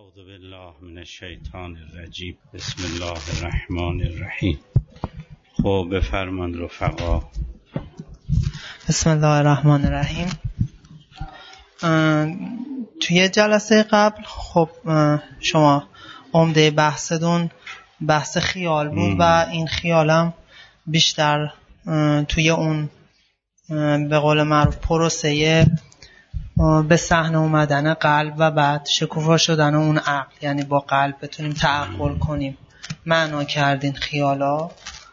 اعوذ بالله من الشیطان الرجیم. بسم الله الرحمن الرحیم. خب بفرمان رفقا. بسم الله الرحمن الرحیم. توی جلسه قبل خب شما عمده بحثتون بحث خیال بود و این خیالم بیشتر توی اون به قول معروف پروسه به صحنه اومدن قلب و بعد شکوفا شدن اون عقل، یعنی با قلب بتونیم تعقل کنیم، معنا کردین خیالا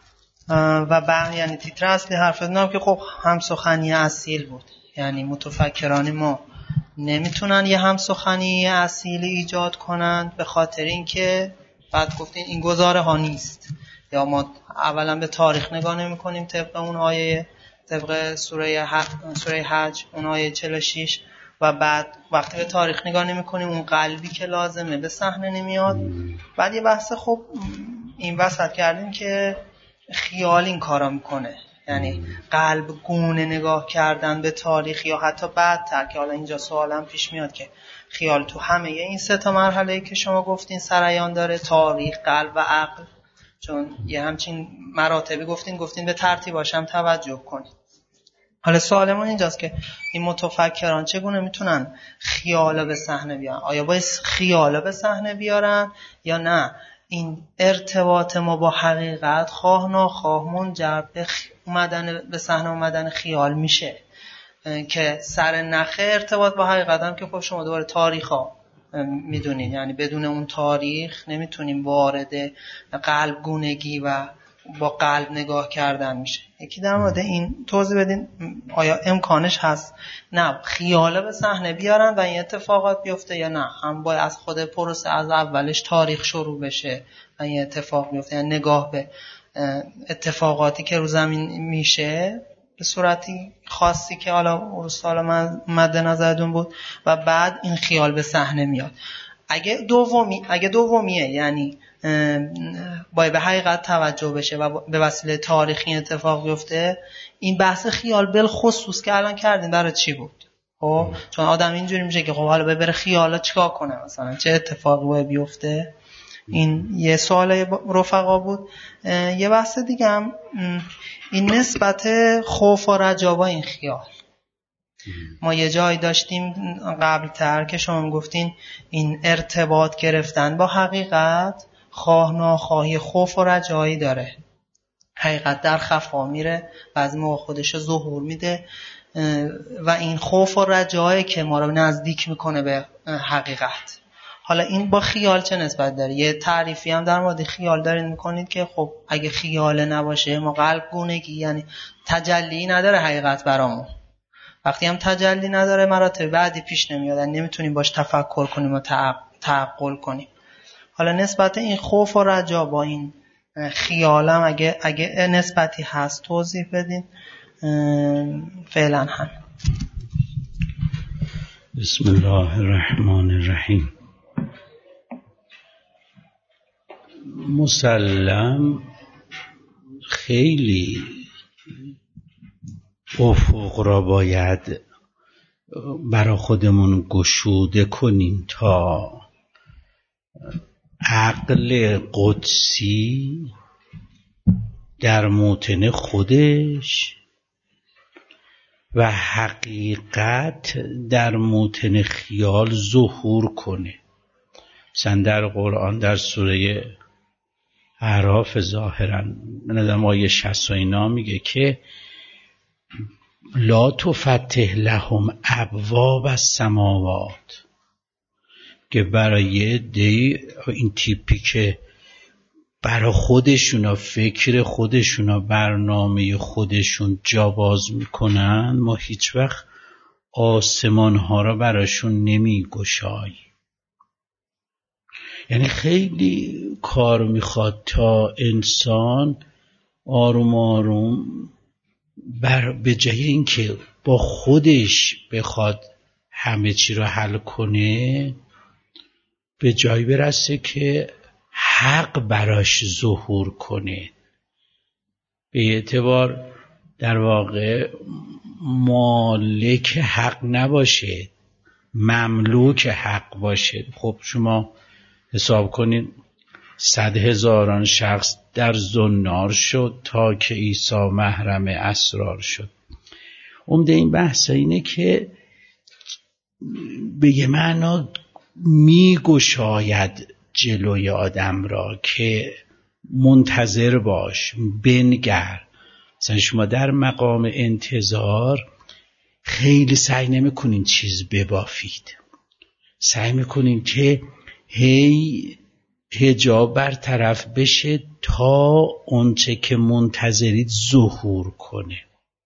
و بعد یعنی تیتر اصلی حرفتون هم که خب همسخنی اصیل بود، یعنی متفکران ما نمیتونن یه همسخنی اصیلی ایجاد کنند به خاطر اینکه بعد گفتین این گزاره ها نیست، یا ما اولا به تاریخ نگاه نمی کنیم طبق اون آیه، طبق سوره حج اون آیه 46 و بعد وقتی به تاریخ نگاه نمی کنیم اون قلبی که لازمه به صحنه نمیاد. بعد یه بحث خب این وسط کردیم که خیال این کارا میکنه، یعنی قلب گونه نگاه کردن به تاریخ یا حتی بعدتر، که حالا اینجا سوالم پیش میاد که خیال تو همه این سه تا مرحله‌ای که شما گفتین سرایان داره، تاریخ، قلب و عقل، چون یه همچین مراتبی گفتین به ترتیباش هم توجه کنید. حالا سوالمون اینجاست که این متفکران چگونه میتونن خیالا به صحنه بیارن؟ آیا باید خیالا به صحنه بیارن یا نه این ارتباط ما با حقیقت خواه ناخواه منجر به صحنه اومدن خیال میشه که سر نخه ارتباط با حقیقت هم که خب شما دوباره تاریخا میدونین، یعنی بدون اون تاریخ نمیتونیم وارد قلب گونگی و با قلب نگاه کردن میشه. یکی در مورد این توضیح بدین آیا امکانش هست نه خیاله به صحنه بیارن و این اتفاقات بیفته یا نه هم باید از خود پروسه از اولش تاریخ شروع بشه و این اتفاق بیفته، یعنی نگاه به اتفاقاتی که رو زمین میشه به صورتی خاصی که حالا رسال مد نظرتون بود و بعد این خیال به صحنه میاد. اگه دومیه یعنی باید به حقیقت توجه بشه و به وسیله تاریخی اتفاق بیفته، این بحث خیال بالخصوص که الان کردین برای چی بود؟ خب چون آدم اینجوری میشه که خب حالا بره خیالا چیکار کنه، مثلا چه اتفاقی باید بیفته. این یه سوال رفقا بود. یه بحث دیگه هم این نسبت خوف و رجا با این خیال. ما یه جای داشتیم قبل تر که شما گفتین این ارتباط گرفتن با حقیقت خواه ناخواهی خوف و رجایی داره، حقیقت در خفا میره بعضی موقع خودشو ظهور میده و این خوف و رجایی که ما رو نزدیک میکنه به حقیقت. حالا این با خیال چه نسبت داره؟ یه تعریفی هم در مورد خیال دارین میکنید که خب اگه خیال نباشه ما قلب گونگی یعنی تجلی نداره حقیقت برامون، وقتی هم تجلی نداره مراتب بعدی پیش نمیاد، نمیتونیم باش تفکر کنیم و تعقل کنیم. حالا نسبت این خوف و رجا با این خیالم اگه نسبتی هست توضیح بدین. فعلا هم بسم الله الرحمن الرحیم. مسلم خیلی افق را باید برا خودمون گشوده کنیم تا عقل قدسی در موطن خودش و حقیقت در موطن خیال ظهور کنه. مثلا در قرآن در سوره اعراف ظاهرا من آیه 60 اینا میگه که لا تفتح لهم ابواب السماوات، که برای دی این تیپی که برای خودشونا فکر خودشونا برنامه خودشون جا باز میکنن ما هیچ وقت آسمان ها را براشون نمی گشای. یعنی خیلی کار میخواد تا انسان آروم آروم به جای اینکه با خودش بخواد همه چی رو حل کنه به جایی برسه که حق براش ظهور کنه، به اعتبار در واقع مالک حق نباشه، مملوک حق باشه. خب شما حساب کنین 100,000 شخص در زنار شد تا که عیسی محرم اسرار شد. عمده این بحث اینه که به یه معنا میگشاید جلوی آدم را که منتظر باش، بنگر. مثلا شما در مقام انتظار خیلی سعی نمی‌کنین چیز ببافید، سعی می‌کنین که هی حجاب برطرف بشه تا اونچه که منتظرید ظهور کنه.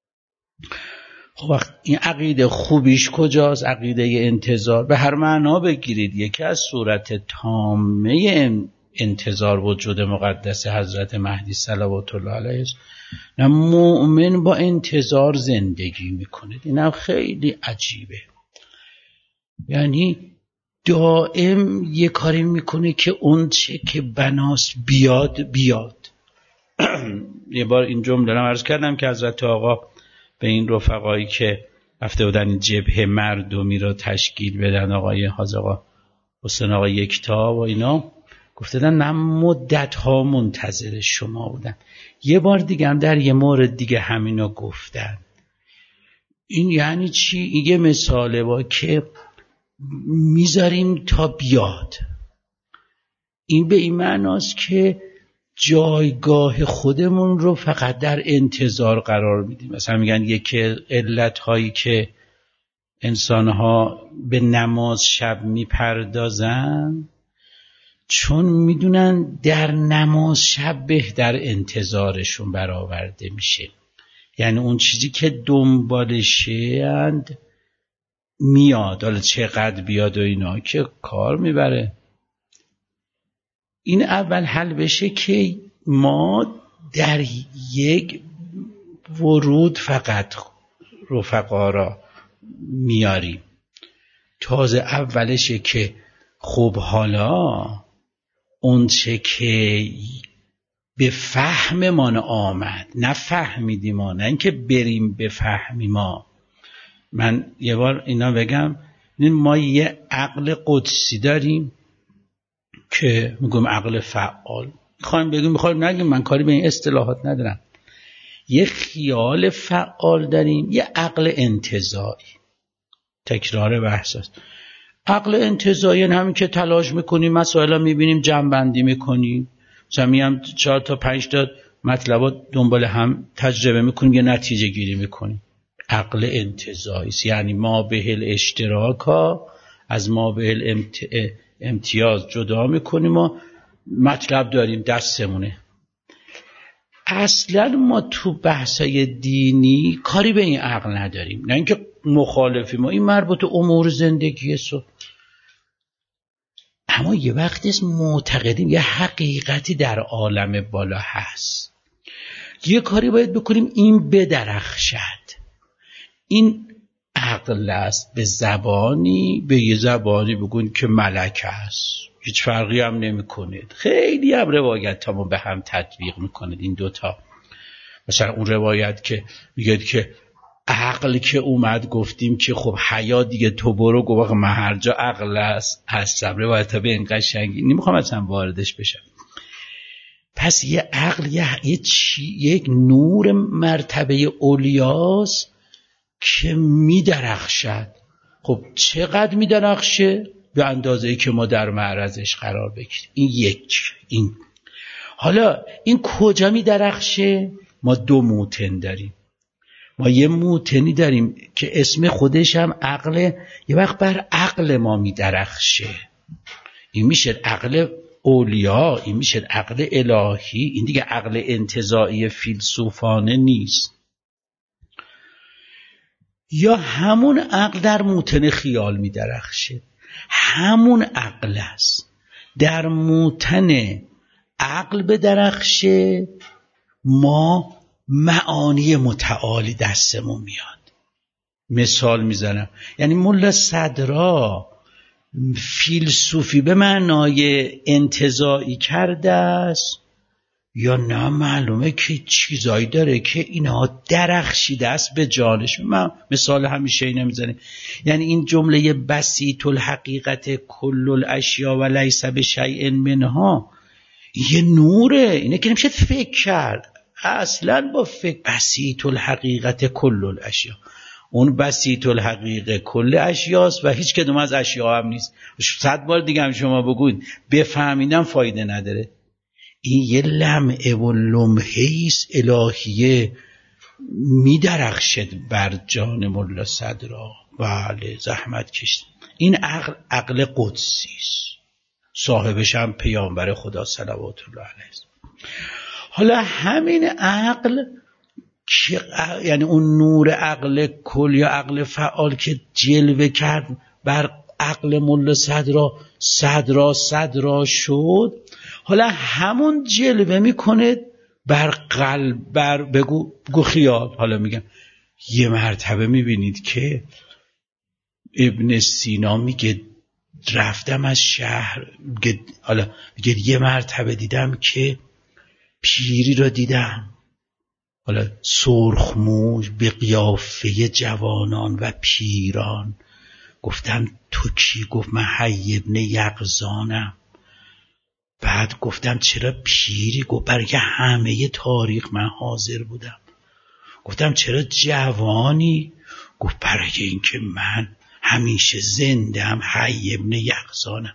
خب وقت این عقیده خوبیش کجاست؟ عقیده انتظار به هر معنا بگیرید، یکی از صورت تامه انتظار وجود مقدس حضرت مهدی صلوات الله علیه است. نه مؤمن با انتظار زندگی میکنه، اینم خیلی عجیبه. یعنی دائم یه کاری میکنه که اون چه که بناست بیاد. یه بار این جمله رو عرض کردم که حضرت آقا به این رفقایی که رفته بودن این جبهه مردمی رو تشکیل بدن، آقای حاج آقا حسین آقا یکتا و اینا، گفتن من مدت ها منتظر شما بودم. یه بار دیگه هم در یه مورد دیگه همینو گفتن. این یعنی چی؟ این یه مثاله با که میذاریم تا بیاد. این به این معناست که جایگاه خودمون رو فقط در انتظار قرار میدیم. مثلا میگن یکی علتهایی که انسانها به نماز شب میپردازن چون میدونن در نماز شب بهتر انتظارشون برآورده میشه. یعنی اون چیزی که دنبالشه اند میاد، حالا چقدر بیاد و اینا که کار میبره. این اول حل بشه که ما در یک ورود فقط رفقا را میاریم. تازه اولشه که خب حالا اون چه که به فهم ما آمد، نه فهمیدیم ما، نه اینکه بریم بفهمیم ما. من یه بار اینا بگم، ما یه عقل قدسی داریم که میگم عقل فعال، میخوایم نگیم، من کاری به این اصطلاحات ندارم. یه خیال فعال داریم، یه عقل انتزاعی. تکرار بحث است. عقل انتزاعی همین که تلاش میکنیم مسائل میبینیم جمع‌بندی میکنیم، مثلا میام 4 تا 5 تا مطلبات دنبال هم تجربه میکنیم، یه نتیجه گیری میکنیم. عقل انتزاعی یعنی ما به الاشتراکا از ما به امتیاز جدا میکنیم و مطلب داریم دستمونه. اصلا ما تو بحثای دینی کاری به این عقل نداریم، نه اینکه مخالفیم، این مربوط امور زندگی است. اما یه وقتی معتقدیم یه حقیقتی در عالم بالا هست، یه کاری باید بکنیم این بدرخشد. این عقل است. به یه زبانی بگون که ملک است، هیچ فرقی هم نمی کنید. خیلی هم روایت ها به هم تطبیق میکنید این دوتا. مثلا اون روایت که میگه که عقل که اومد گفتیم که خب حیا دیگه تو برو، گفت من هر جا عقل است هستم. روایت ها به این قشنگی نمیخوام اصلا واردش بشم. پس یه عقل یک نور مرتبه اولیاست که میدرخشد. خب چقدر میدرخشه؟ به اندازه‌ای که ما در معرضش قرار بگیریم. این حالا این کجا میدرخشه؟ ما 2 موتن داریم. ما یه موتنی داریم که اسم خودش هم عقل، یه وقت بر عقل ما میدرخشه. این میشه عقل اولیا، این میشه عقل الهی. این دیگه عقل انتزاعی فیلسوفانه نیست. یا همون عقل در موتن خیال میدرخشه، همون عقل است. در موتن عقل بدرخشه ما معانی متعالی دستمون میاد. مثال میزنم، یعنی ملا صدرا فیلسوفی به معنای انتزاعی کرده است، یا نه معلومه که چیزایی داره که اینها درخشیده است به جانش. من مثال همیشه اینو میزنه، یعنی این جمله بسیط الحقیقت کل الاشیا و لیس بشیء منها، یه نوره، اینه که نمیشه فکر کرد اصلا با فکر. بسیط الحقیقت کل الاشیا، اون بسیط الحقیقه کل اشیاست و هیچ کدوم از اشیا هم نیست. 100 بار دیگه هم شما بگوید بفهمیدم فایده نداره. این یه لمعه و لمحه‌ایست الهیه میدرخشد بر جان ملا صدرا. بله زحمت کشید. این عقل قدسیست، صاحبش هم پیامبر خدا صلوات الله علیه. حالا همین عقل یعنی اون نور عقل کل یا عقل فعال که جلوه کرد بر عقل ملا صدرا شد، حالا همون جلوه میکنه بر قلب، بر بگو خیال. حالا میگم یه مرتبه میبینید که ابن سینا میگه رفتم از شهر، میگه یه مرتبه دیدم که پیری را دیدم، حالا سرخموش به قیافه جوانان و پیران. گفتم تو کی؟ گفت من حی ابن یقظانم. بعد گفتم چرا پیری؟ گفت برای همه تاریخ من حاضر بودم. گفتم چرا جوانی؟ گفت برای اینکه من همیشه زندم، حی ابن یقظانم.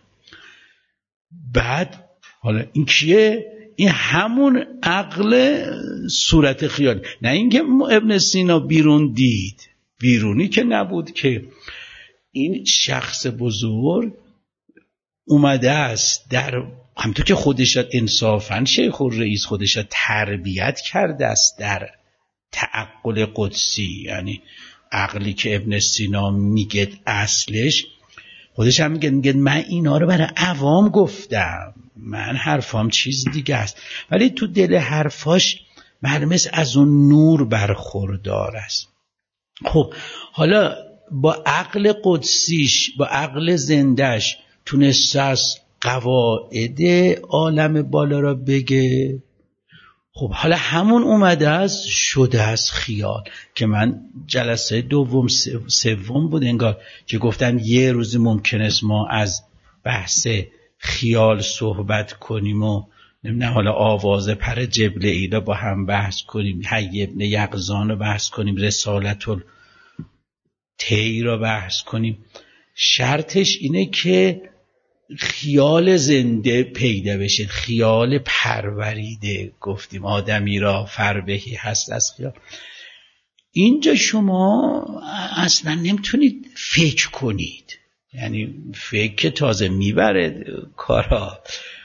بعد حالا این کیه؟ این همون عقل صورت خیال، نه اینکه ابن سینا بیرون دید، بیرونی که نبود که. این شخص بزرگ اومده است در همونطور که خودش انصافاً شیخ الرئیس خودش تربیت کرده است در تعقل قدسی، یعنی عقلی که ابن سینا میگه اصلش، خودش هم میگه من اینا رو برای عوام گفتم، من حرفام چیز دیگه است، ولی تو دل حرفاش معلومه از اون نور برخوردار است. خب حالا با عقل قدسیش، با عقل زندش تونسته از قواعد عالم بالا را بگه. خب حالا همون اومده است شده از خیال، که من جلسه دوم سوم بود انگار که گفتن یه روزی ممکن است ما از بحث خیال صحبت کنیم و نمیدونم حالا آواز پر جبرئیل با هم بحث کنیم، حی ابن یقظان رو بحث کنیم، رسالت الطی رو بحث کنیم. شرطش اینه که خیال زنده پیدا بشه، خیال پروریده. گفتیم آدمی را فربهی هست از خیال. اینجا شما اصلا نمیتونید فکر کنید، یعنی فکر تازه میبره کارا.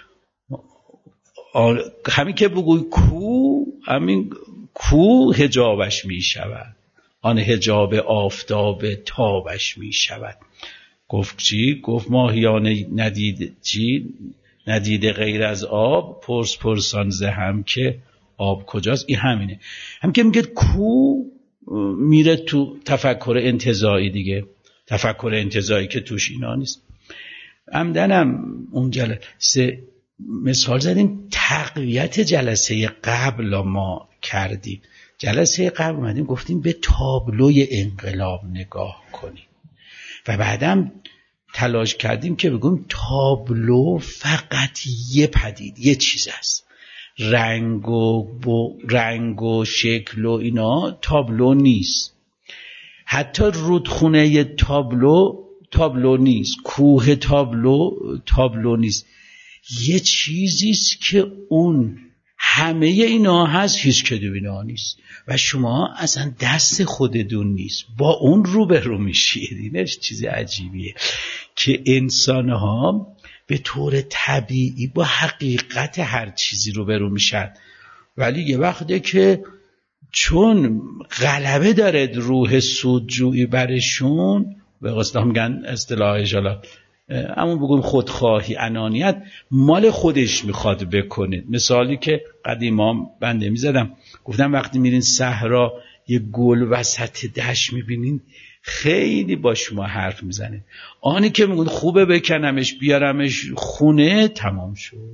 همین که بگوی کو، همین کو حجابش میشود، آن حجاب آفتاب تابش میشود. گفت چی؟ گفت ماهیان ندید چی؟ ندیده غیر از آب، پرسان ز هم که آب کجاست. این همینه، هم که میگه کو میره تو تفکر انتزاعی دیگه، تفکر انتزاعی که توش اینا نیست. عمدنم اون جلسه مثال زدیم، تقویت جلسه قبل ما کردیم. جلسه قبل اومدیم گفتیم به تابلوی انقلاب نگاه کنیم و بعدم تلاش کردیم که بگیم تابلو فقط یه پدید، یه چیز است. رنگ و شکل و اینا تابلو نیست. حتی رودخونه تابلو نیست. کوه تابلو نیست. یه چیزیست که اون همه اینا هست، هیچ کدوم اینا نیست و شما اصلا دست خودتون نیست، با اون روبرو میشید. اینش چیز عجیبیه که انسان‌ها به طور طبیعی با حقیقت هر چیزی روبرو میشن، ولی یه وقته که چون غلبه داره روح سودجویی برشون، به قصد میگن اصطلاحش حالا همون بگویم خودخواهی، انانیت، مال خودش میخواد بکنه. مثالی که قدیما بنده میزدم، گفتم وقتی میرین صحرا یه گل وسط دشت میبینین خیلی با شما حرف میزنه. آنی که میگن خوبه بکنمش بیارمش خونه، تمام شد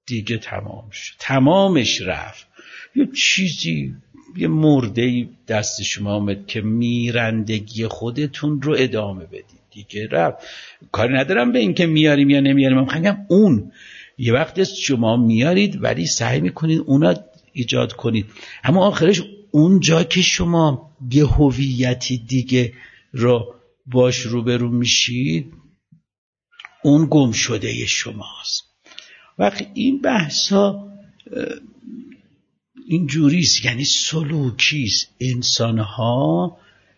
دیگه تمام شد، تمامش رفت. یه چیزی، یه مرده‌ای دست شما آمد که میرندگی خودتون رو ادامه بدید، دیگه رفت. کاری ندارم به این که میاریم یا نمیاریم، من میگم اون یه وقتی شما میارید ولی سعی میکنید اونا ایجاد کنید، اما آخرش اون جا که شما یه هویتی دیگه رو باش روبرو میشید اون گم شده شماست. وقتی این بحثا این جوریست، یعنی سلوکیست. انسانها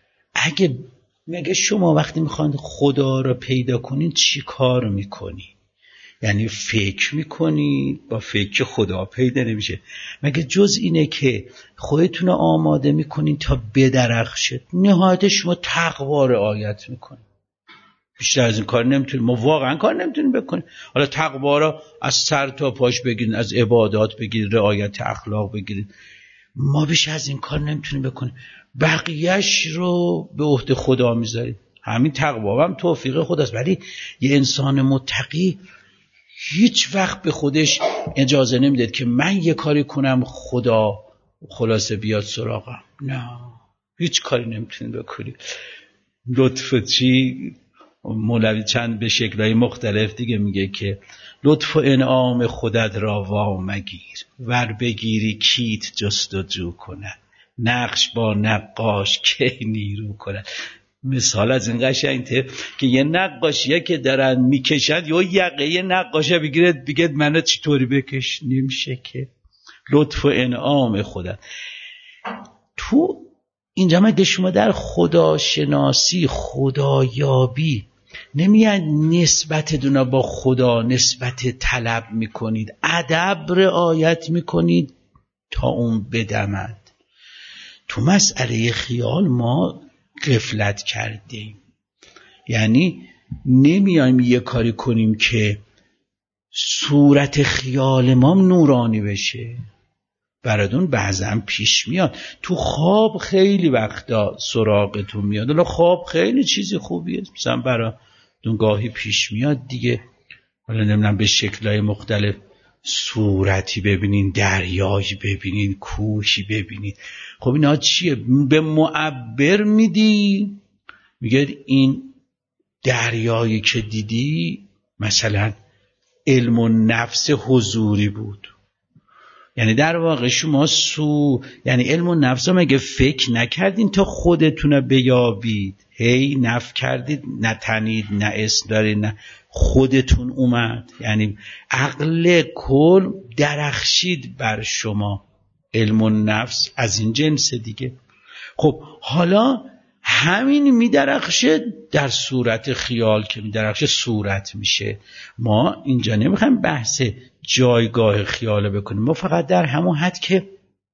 اگه شما وقتی میخواید خدا رو پیدا کنید چی کار میکنید؟ یعنی فکر میکنید، با فکر خدا پیدا نمیشه. مگه جز اینه که خودتون رو آماده میکنید تا بدرخشید؟ نهایت شما تقوا رعایت میکنید. بیشتر از این کار نمیتونید، ما واقعا کار نمیتونیم بکنیم. حالا تقوا را از سر تا پاش بگیرید، از عبادات بگیرید، رعایت اخلاق بگیرید، ما بیشتر از این کار نمیتونیم بکنیم. بقیهش رو به عهده خدا میذارید. همین تقوا هم توفیق خداست، ولی یه انسان متقی هیچ وقت به خودش اجازه نمیده که من یه کاری کنم خدا خلاصه بیاد سراغم. نه، هیچ کاری نمیتونید بکنید. لطف چی؟ مولوی چند به شکلهای مختلف دیگه میگه که لطف و انعام خودت را وامگیر، ور بگیری کیت جستجو کند، نقش با نقاش کی نیرو کند. مثال از این قشنگه که یه نقاشیه که دارن میکشن یا یقه یه نقاشه بگه منو چطوری بکش، نمیشه که. لطف و انعام خودت تو اینجا مگه شما در خداشناسی، خدایابی نمیاد نسبت دونا با خدا نسبت طلب میکنید، ادب رعایت میکنید تا اون بدمد. تو مسئله خیال ما غفلت کردیم، یعنی نمیایم یه کاری کنیم که صورت خیال ما نورانی بشه. براتون بعضا پیش میاد تو خواب، خیلی وقتا سراغتون میاد. حالا خواب خیلی چیزی خوبیه، مثلا براتون گاهی پیش میاد دیگه، حالا نمیدونم به شکلهای مختلف صورتی ببینین، دریایی ببینین، کوهی ببینین. خب اینا چیه؟ به معبر میدی، میگه این دریایی که دیدی مثلا علم و نفس حضوری بود. یعنی در واقع شما یعنی علم و نفس رو مگه فکر نکردین تا خودتون رو بیابید؟ هی نف کردید، نه تنید، نه اسم دارید، نه خودتون اومد. یعنی عقل کل درخشید بر شما. علم و نفس از این جنس دیگه. خب حالا همین میدرخشه در صورت خیال، که میدرخشه صورت میشه. ما اینجا نمیخوایم بحث جایگاه خیال بکنیم، ما فقط در همون حد که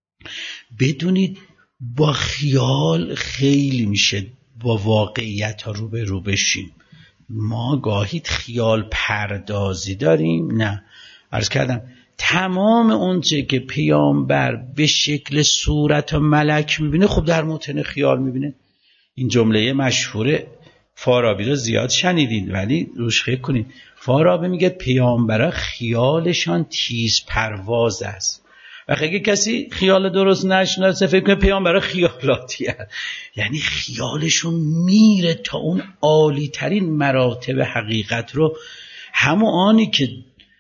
بدونید با خیال خیلی میشه با واقعیت ها رو بشیم. ما گاهی خیال پردازی داریم. نه، عرض کردم تمام اونچه که پیامبر به شکل صورت و ملک میبینه خب در متن خیال میبینه. این جمله مشهور فارابی رو زیاد شنیدید ولی روش فکر کنید. فارابی میگه پیامبرا خیالشان تیز پرواز است. و اگه کسی خیال درست نشناسه فکر کنه پیامبرا خیالاتی هست. یعنی خیالشون میره تا اون عالی ترین مراتب حقیقت رو، همون آنی که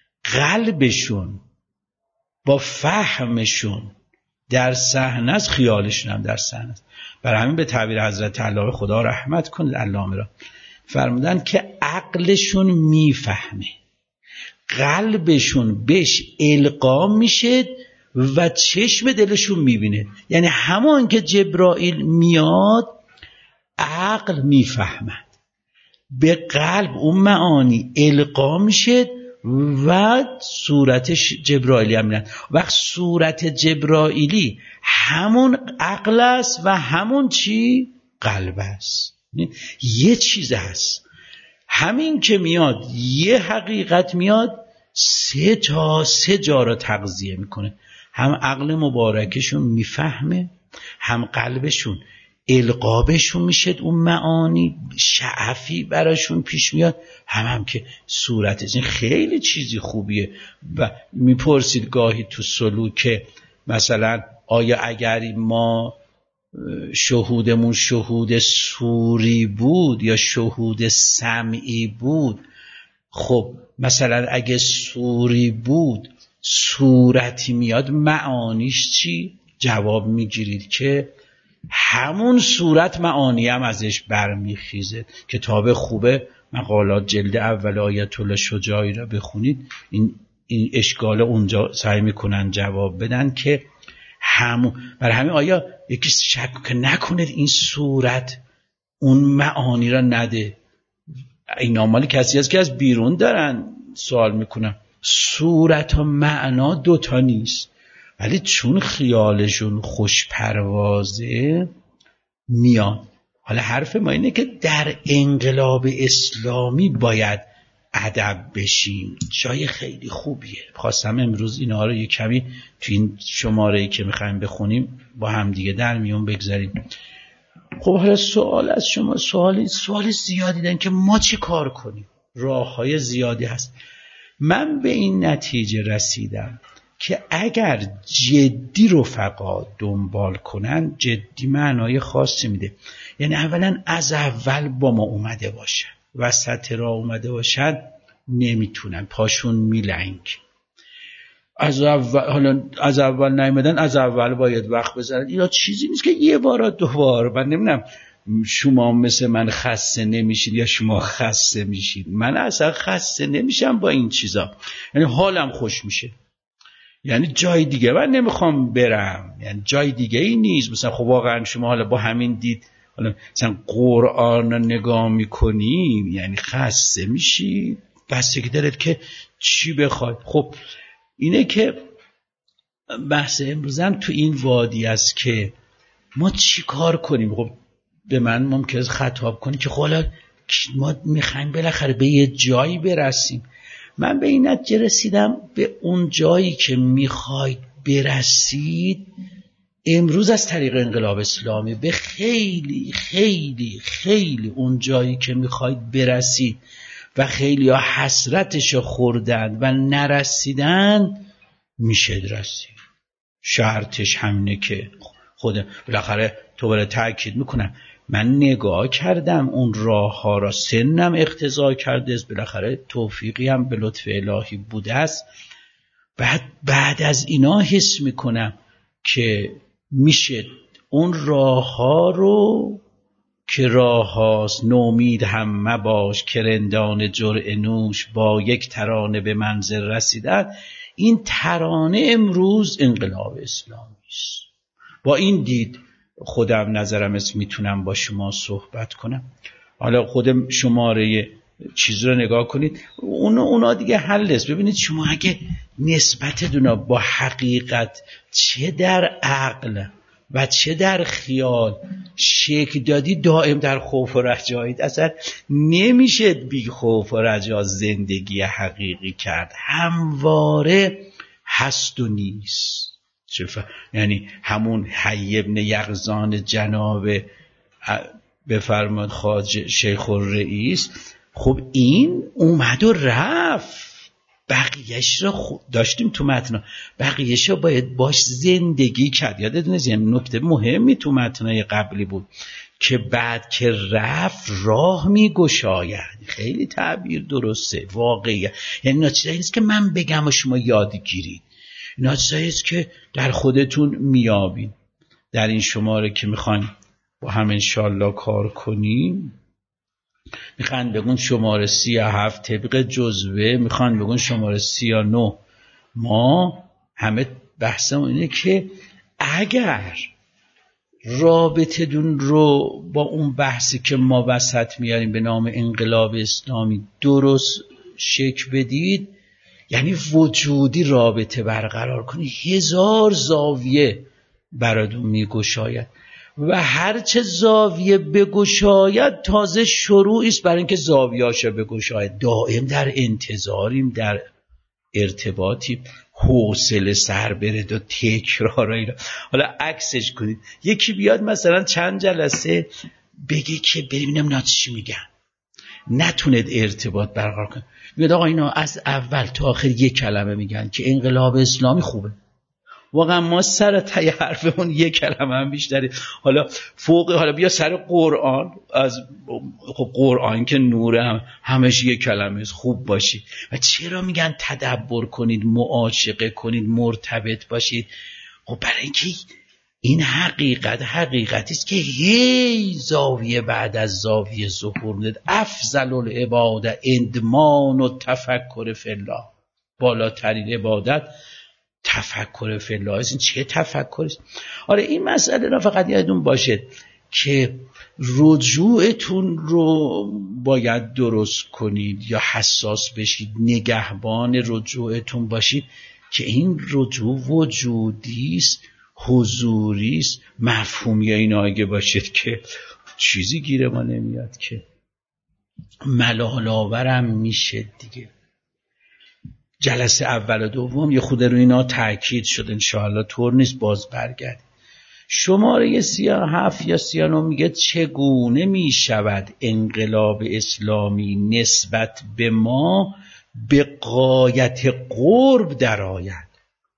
قلبشون با فهمشون در صحنه است، خیالشون هم در صحنه است. برای همین به تعبیر حضرت علامه خدا رحمت کنه، علامه را فرمودن که عقلشون میفهمه، قلبشون بهش القا میشه و چشم دلشون میبینه. یعنی همان که جبرائیل میاد عقل میفهمد، به قلب اون معانی القا میشه و صورتش جبرائیلی هم میرن. وقت صورت جبرائیلی همون عقل است و همون چی؟ قلب است. یه چیز هست، همین که میاد یه حقیقت میاد سه جا را تغذیه میکنه. هم عقل مبارکشون میفهمه، هم قلبشون القابشون میشه اون معانی، شعفی براشون پیش میاد، هم که صورت این خیلی چیزی خوبیه. و میپرسید گاهی تو سلوک مثلا آیا اگر ما شهودمون شهود صوری بود یا شهود سمعی بود، خب مثلا اگه صوری بود صورتی میاد، معانیش چی؟ جواب میگیرید که همون صورت معانی هم ازش برمیخیزه. کتاب خوبه مقالات جلد اول آیت الله شجاعی را بخونید، این اشکال اونجا سعی میکنن جواب بدن که برای همین آیا یکی شک نکنید این صورت اون معانی را نده. این مال کسی هست که از بیرون دارن سوال میکنن. صورت و معنا دوتا نیست، ولی چون خیالشون خوش پروازه میان. حالا حرف ما اینه که در انقلاب اسلامی باید ادب بشیم، جای خیلی خوبیه. خواستم امروز اینها رو یک کمی تو این شماره‌ای که میخوایم بخونیم با هم دیگه در میون بگذاریم. خب حالا سوال از شما، سوال زیادی دارن که ما چی کار کنیم. راه‌های زیادی هست. من به این نتیجه رسیدم که اگر جدی رفقا دنبال کنن، جدی معنای خاصی میده. یعنی اولا از اول با ما اومده باشن، وسط راه اومده باشن نمیتونن، پاشون میلنگ. از اول نیومدن، از اول باید وقت بذارن. اینا چیزی نیست که یه بار دو بار. من نمیدونم شما مثل من خسته نمیشید یا شما خسته میشید. من اصلا خسته نمیشم با این چیزا، یعنی حالم خوش میشه. یعنی جای دیگه من نمیخوام برم، یعنی جای دیگه ای نیست. مثلا خب واقعا شما حالا با همین دید حالا مثلا قرآن رو نگاه میکنین یعنی خسته میشید، بستگی دارد که چی بخواید. خب اینه که بحث امروزم تو این وادی است که ما چی کار کنیم. خب به من ممکنه خطاب کنی که خب ما میخوایم بالاخره به یه جایی برسیم. من به این نتیجه رسیدم به اون جایی که میخواید برسید امروز از طریق انقلاب اسلامی به خیلی خیلی خیلی اون جایی که میخواید برسید و خیلی ها حسرتش خوردن و نرسیدن میشه رسید. شرطش همینه که خودم بالاخره تو تأکید میکنم من نگاه کردم اون راه ها را، سنم اقتضا کرده است، بالاخره توفیقی هم به لطف الهی بوده است. بعد از اینا حس میکنم که میشه اون راه ها رو که راه هاست نومید هم مباش که رندان جرعه نوش با یک ترانه به منزل رسیدن. این ترانه امروز انقلاب اسلامی است. با این دید خودم نظرم است میتونم با شما صحبت کنم. حالا خودم شماره چیز رو نگاه کنید، اونا دیگه حل است. ببینید شما اگه نسبتتون با حقیقت چه در عقل و چه در خیال شکل دادی، دائم در خوف و رجایید. اصلا نمیشه بی خوف و رجا زندگی حقیقی کرد، همواره هست و نیست. یعنی همون حی ابن یقظان جناب بفرماد خواجه شیخ الرئیس، خب این اومد و رفت، بقیهش رو داشتیم تو متن، بقیهش رو باید باش زندگی کرد. یادتونه یه نکته مهمی تو متنای قبلی بود که بعد که رفت راه میگشاید. خیلی تعبیر درسته، واقعیه. یعنی ناچیزایی نیست که من بگم و شما یاد گیرید، ناچیزایی است که در خودتون میابین. در این شماره که میخوایم با هم انشالله کار کنیم، میخوان بگون شماره 37 طبق جزوه، میخوان بگون شماره 39. ما همه بحثمون اینه که اگر رابطه دون رو با اون بحثی که ما وسط میاریم به نام انقلاب اسلامی درست شکل بدید، یعنی وجودی رابطه برقرار کنی، 1000 زاویه براتون میگشاید و هرچه زاویه بگشاید تازه شروعی است برای اینکه زاویه‌اشو بگشاید. دائم در انتظاریم، در ارتباطی حوصله سر برد و تکرار اینا. حالا عکسش کنید، یکی بیاد مثلا چند جلسه بگه که ببینم اینا چی میگن، نتوند ارتباط برقرار کنه، میگه آقا اینا از اول تا آخر یک کلمه میگن که انقلاب اسلامی خوبه. واقعا ما سر تای حرفمون یک کلمه هم بیشتری. حالا فوق، حالا بیا سر قرآن، از خب قرآن که نوره همش یک کلمه خوب باشی. و چرا میگن تدبر کنید، معاشقه کنید، مرتبط باشید؟ خب برای اینکه این حقیقتی است که هی زاویه بعد از زاویه ظهور میده. افضل العباده ادمان و تفکر فی الله، بالاترین عبادت تفکر فی الله. این چه تفکری است؟ آره این مسئله را فقط یادتون باشه که رجوعتون رو باید درست کنید یا حساس بشید، نگهبان رجوعتون باشید که این رجوع وجودی است، حضوری است، مفهومی اینا اگه باشید که چیزی گیر ما نمیاد که ملال آورم میشه دیگه. جلسه اول و دوم یه خود رو اینا تأکید شد، انشاءالله طور نیست باز برگرد. شماره 37 یا 39 میگه چگونه میشود انقلاب اسلامی نسبت به ما به غایت قرب درآید.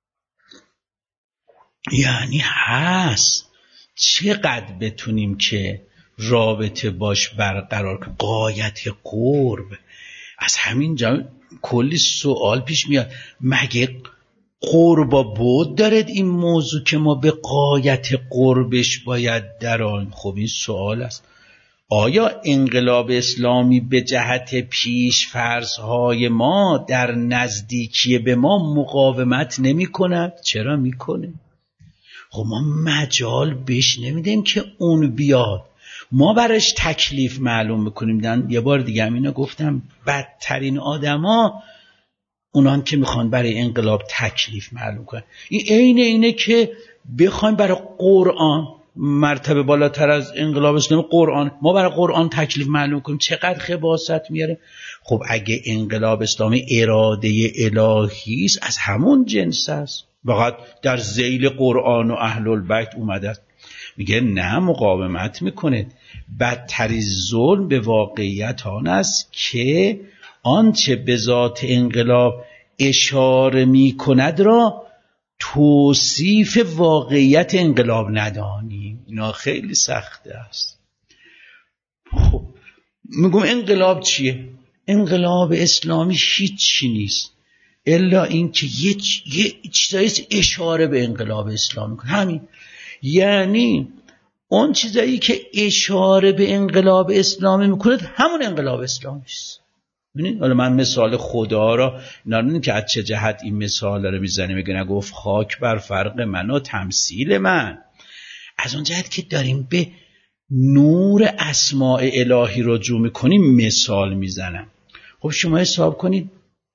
یعنی هست چقدر بتونیم که رابطه باش برقرار کنیم، غایت قرب. از همین جا کلی سوال پیش میاد، مگه قربا بود دارد این موضوع که ما به غایت قربش باید درآییم؟ خب این سوال است. آیا انقلاب اسلامی به جهت پیش فرضهای ما در نزدیکی به ما مقاومت نمی کند؟ چرا می کنه؟ خب ما مجال بهش نمیدیم که اون بیاد، ما براش تکلیف معلوم میکنیم. یه بار دیگه هم اینو گفتم، بدترین آدما اونان که میخوان برای انقلاب تکلیف معلوم کنن. این اینه که بخوایم برای قرآن، مرتبه بالاتر از انقلاب اسلامی قرآن، ما برای قرآن تکلیف معلوم کنیم، چقدر خباثت میاره. خب اگه انقلاب اسلامی اراده الهی است، از همون جنس است، فقط در ذیل قرآن و اهل البیت اومده. میگه نه، مقاومت میکنه. بدترین ظلم به واقعیت آن است که آنچه به ذات انقلاب اشاره میکند را توصیف واقعیت انقلاب ندانیم. اینا خیلی سخته است. خب میگم انقلاب چیه؟ انقلاب اسلامی هیچی نیست الا این که یه چیزایی اشاره به انقلاب اسلامی کنه، همین. یعنی اون چیزایی که اشاره به انقلاب اسلامی میکنه همون انقلاب اسلامی است. ببینید حالا من مثال خدا را نارن که از چه جهت این مثال رو میزنه، میگه گفت خاک بر فرق من و تمثیل من، از اون جهت که داریم به نور اسماء الهی رجوع میکنیم مثال میزنم. خب شما حساب کنید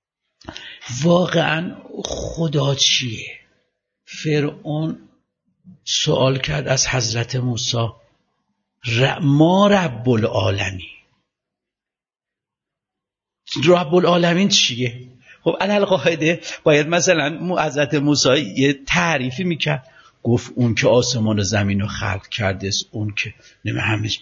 واقعا خدا چیه؟ فرعون سوال کرد از حضرت موسی ما رب العالمین، رب العالمین چیه؟ خب علل قاعده باید مثلا حضرت موسی یه تعریفی میکرد، گفت اون که آسمان و زمین رو خلق کرده است، اون که همش.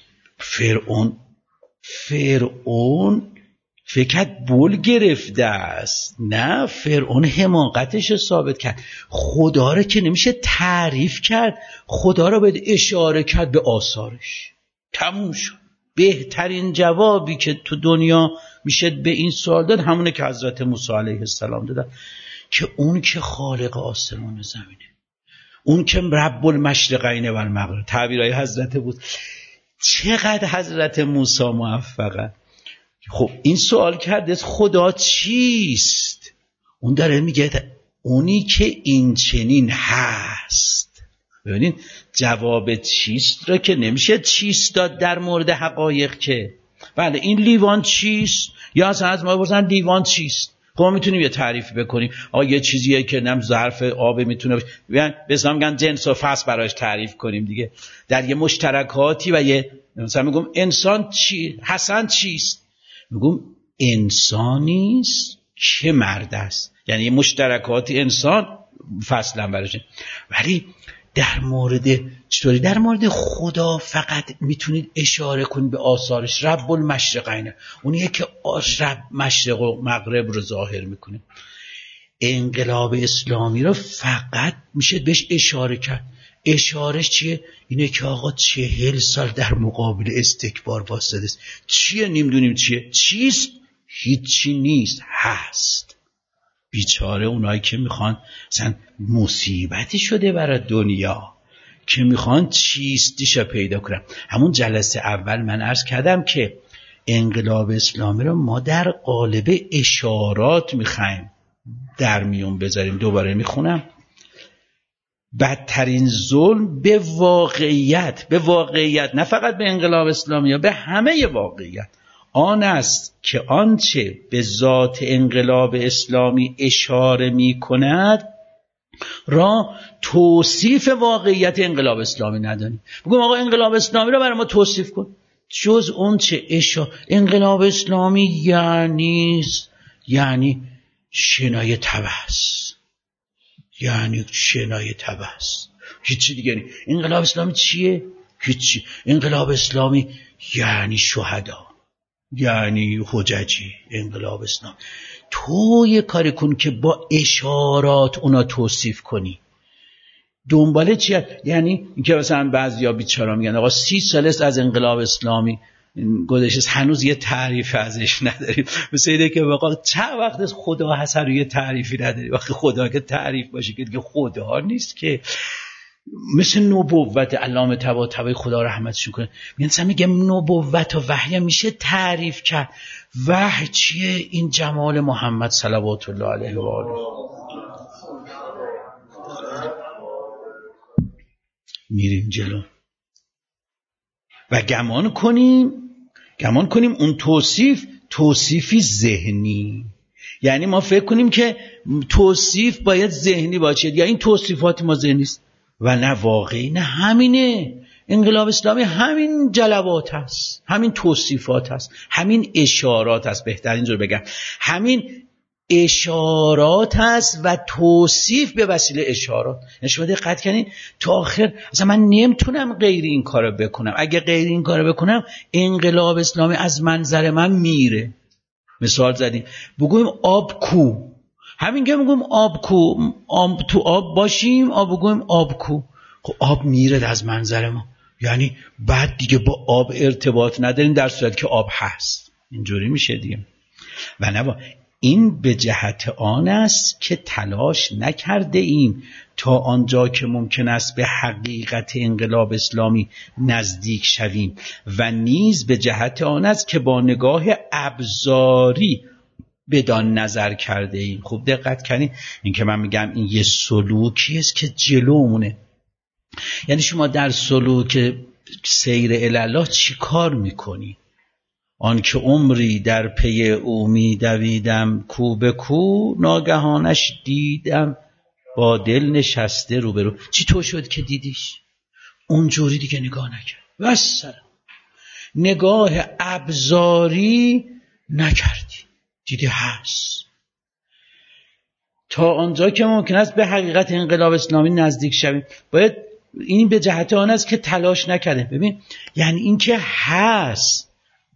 فرعون فکر بول گرفته است، نه، فرعون حماقتش رو ثابت کرد. خدا رو که نمیشه تعریف کرد، خدا رو باید اشاره کرد به آثارش. تموم شد. بهترین جوابی که تو دنیا میشه به این سوال داد همونه که حضرت موسی علیه السلام دادن، که اون که خالق آسمان و زمینه، اون که رب المشرقین و المغرب، تعبیرهای حضرت بود. چقدر حضرت موسی موفقه. خب این سوال کرده خدا چیست؟ اون داره میگه اونی که این چنین هست. ببینید جواب چیست را که نمیشه چیست داد در مورد حقایق که بله این لیوان چیست، یا اصلا از ما بپرسن لیوان چیست، خب ما میتونیم یه تعریف بکنیم آقا یه چیزیه که نم ظرف آب میتونه باشه، مثلا میگن جنس و فصل براش تعریف کنیم دیگه، در یه مشترکاتی. و یه مثلا میگم انسان چی، حسن چیست؟ میگم انسانیست که مرد است، یعنی مشترکات انسان فصلا برشه. ولی در مورد چطوری؟ در مورد خدا فقط میتونید اشاره کنید به آثارش. رب المشرقین، اونیه که رب مشرق و مغرب رو ظاهر میکنه. انقلاب اسلامی رو فقط میشه بهش اشاره کرد. اشارش چیه؟ اینه که آقا 40 سال در مقابل استکبار واسطه است. چیه؟ نمیدونیم چیه. چیست؟ هیچی نیست، هست. بیچاره اونایی که میخوان مثلا مصیبتی شده برای دنیا که میخوان چیستیشو پیدا کنن. همون جلسه اول من عرض کردم که انقلاب اسلامی رو ما در قالب اشارات میخوایم در میون بذاریم. دوباره میخونم: بدترین ظلم به واقعیت نه فقط به انقلاب اسلامی، به همه واقعیت آن است که آنچه به ذات انقلاب اسلامی اشاره می کند را توصیف واقعیت انقلاب اسلامی ندانیم. بگم آقا انقلاب اسلامی را برای ما توصیف کن، جز اون چه انقلاب اسلامی یعنی شنای تبس، یعنی شنای تبس، هیچی دیگه نیست. انقلاب اسلامی چیه؟ هیچی. انقلاب اسلامی یعنی شهدا، یعنی حججی. انقلاب اسلامی تو یه کاری کن که با اشارات اونا توصیف کنی. دنباله چیه؟ یعنی اینکه مثلا بعضیا بیچارا میگن آقا 30 سال است از انقلاب اسلامی گذشته، هنوز یه تعریف ازش نداریم. مثل اینه که آقا چند وقت از خدا هست رو یه تعریفی نداری. وقتی خدا که تعریف باشه که خدا نیست که. مثل نبوت علامه طباطبایی خدا رحمتش کنه میگه نبوت و وحی میشه تعریف کرد. وحی چیه؟ این جمال محمد صلوات الله علیه و آله. میریم جلو و گمان کنیم اون توصیفی ذهنی. یعنی ما فکر کنیم که توصیف باید ذهنی باشه یا این توصیفات ما ذهنی است و نه واقعی. نه، همینه. انقلاب اسلامی همین جلوات هست، همین توصیفات هست، همین اشارات هست. بهتر اینجور بگم همین اشارات هست و توصیف به وسیله اشارات. یعنی شما دقت کنین تا آخر اصلا من نمیتونم غیر این کارو بکنم. اگه غیر این کارو بکنم انقلاب اسلامی از منظر من میره. مثال زدیم بگویم آب کو، همین که میگم آب کو، تو آب باشیم آب بگویم آب کو، خب آب میره از منظر ما. یعنی بعد دیگه با آب ارتباط نداریم در صورت که آب هست. اینجوری میشه دیگه. و نه، این به جهت آن است که تلاش نکرده ایم تا آنجا که ممکن است به حقیقت انقلاب اسلامی نزدیک شویم و نیز به جهت آن است که با نگاه ابزاری بدان نظر کرده ایم. خوب دقت کنید، این که من میگم این یه سلوکی است که جلومونه. یعنی شما در سلوک سیر الی چی کار میکنی؟ آن که عمری در پی او میدویدم کو به کو، ناگهانش دیدم با دل نشسته روبرو. چی تو شد که دیدیش؟ اونجوری دیگه نگاه نکرد. والسلام. نگاه ابزاری نکردی، دیدی هست. تا آنجا که ممکن است به حقیقت انقلاب اسلامی نزدیک شویم باید این به جهت آن است که تلاش نکرده. ببین یعنی این که هست،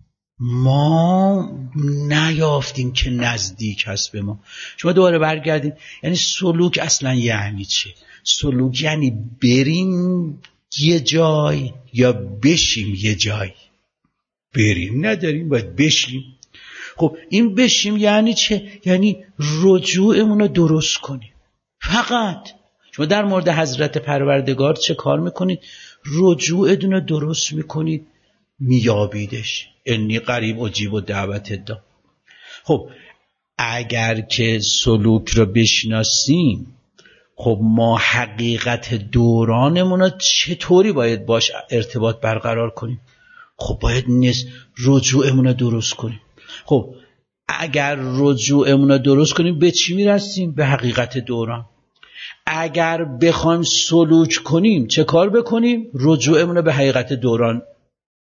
ما نیافتیم که نزدیک هست به ما. شما دوباره برگردیم، یعنی سلوک اصلا یعنی چه؟ سلوک یعنی بریم یه جای یا بشیم یه جای. بریم نداریم، باید بشیم. خب این بشیم یعنی چه؟ یعنی رجوعمون رو درست کنیم. فقط شما در مورد حضرت پروردگار چه کار میکنید؟ رجوعتون رو درست میکنید، میابیدش. انی قریب اجیب و دعوت دا. خب اگر که سلوک رو بشناسیم، خب ما حقیقت دورانمون رو چطوری باید باش ارتباط برقرار کنیم؟ خب باید رجوعمون رو درست کنیم. خب اگر رجوعمون رو درست کنیم به چی میرسیم؟ به حقیقت دوران. اگر بخوایم سلوک کنیم چه کار بکنیم؟ رجوعمون رو به حقیقت دوران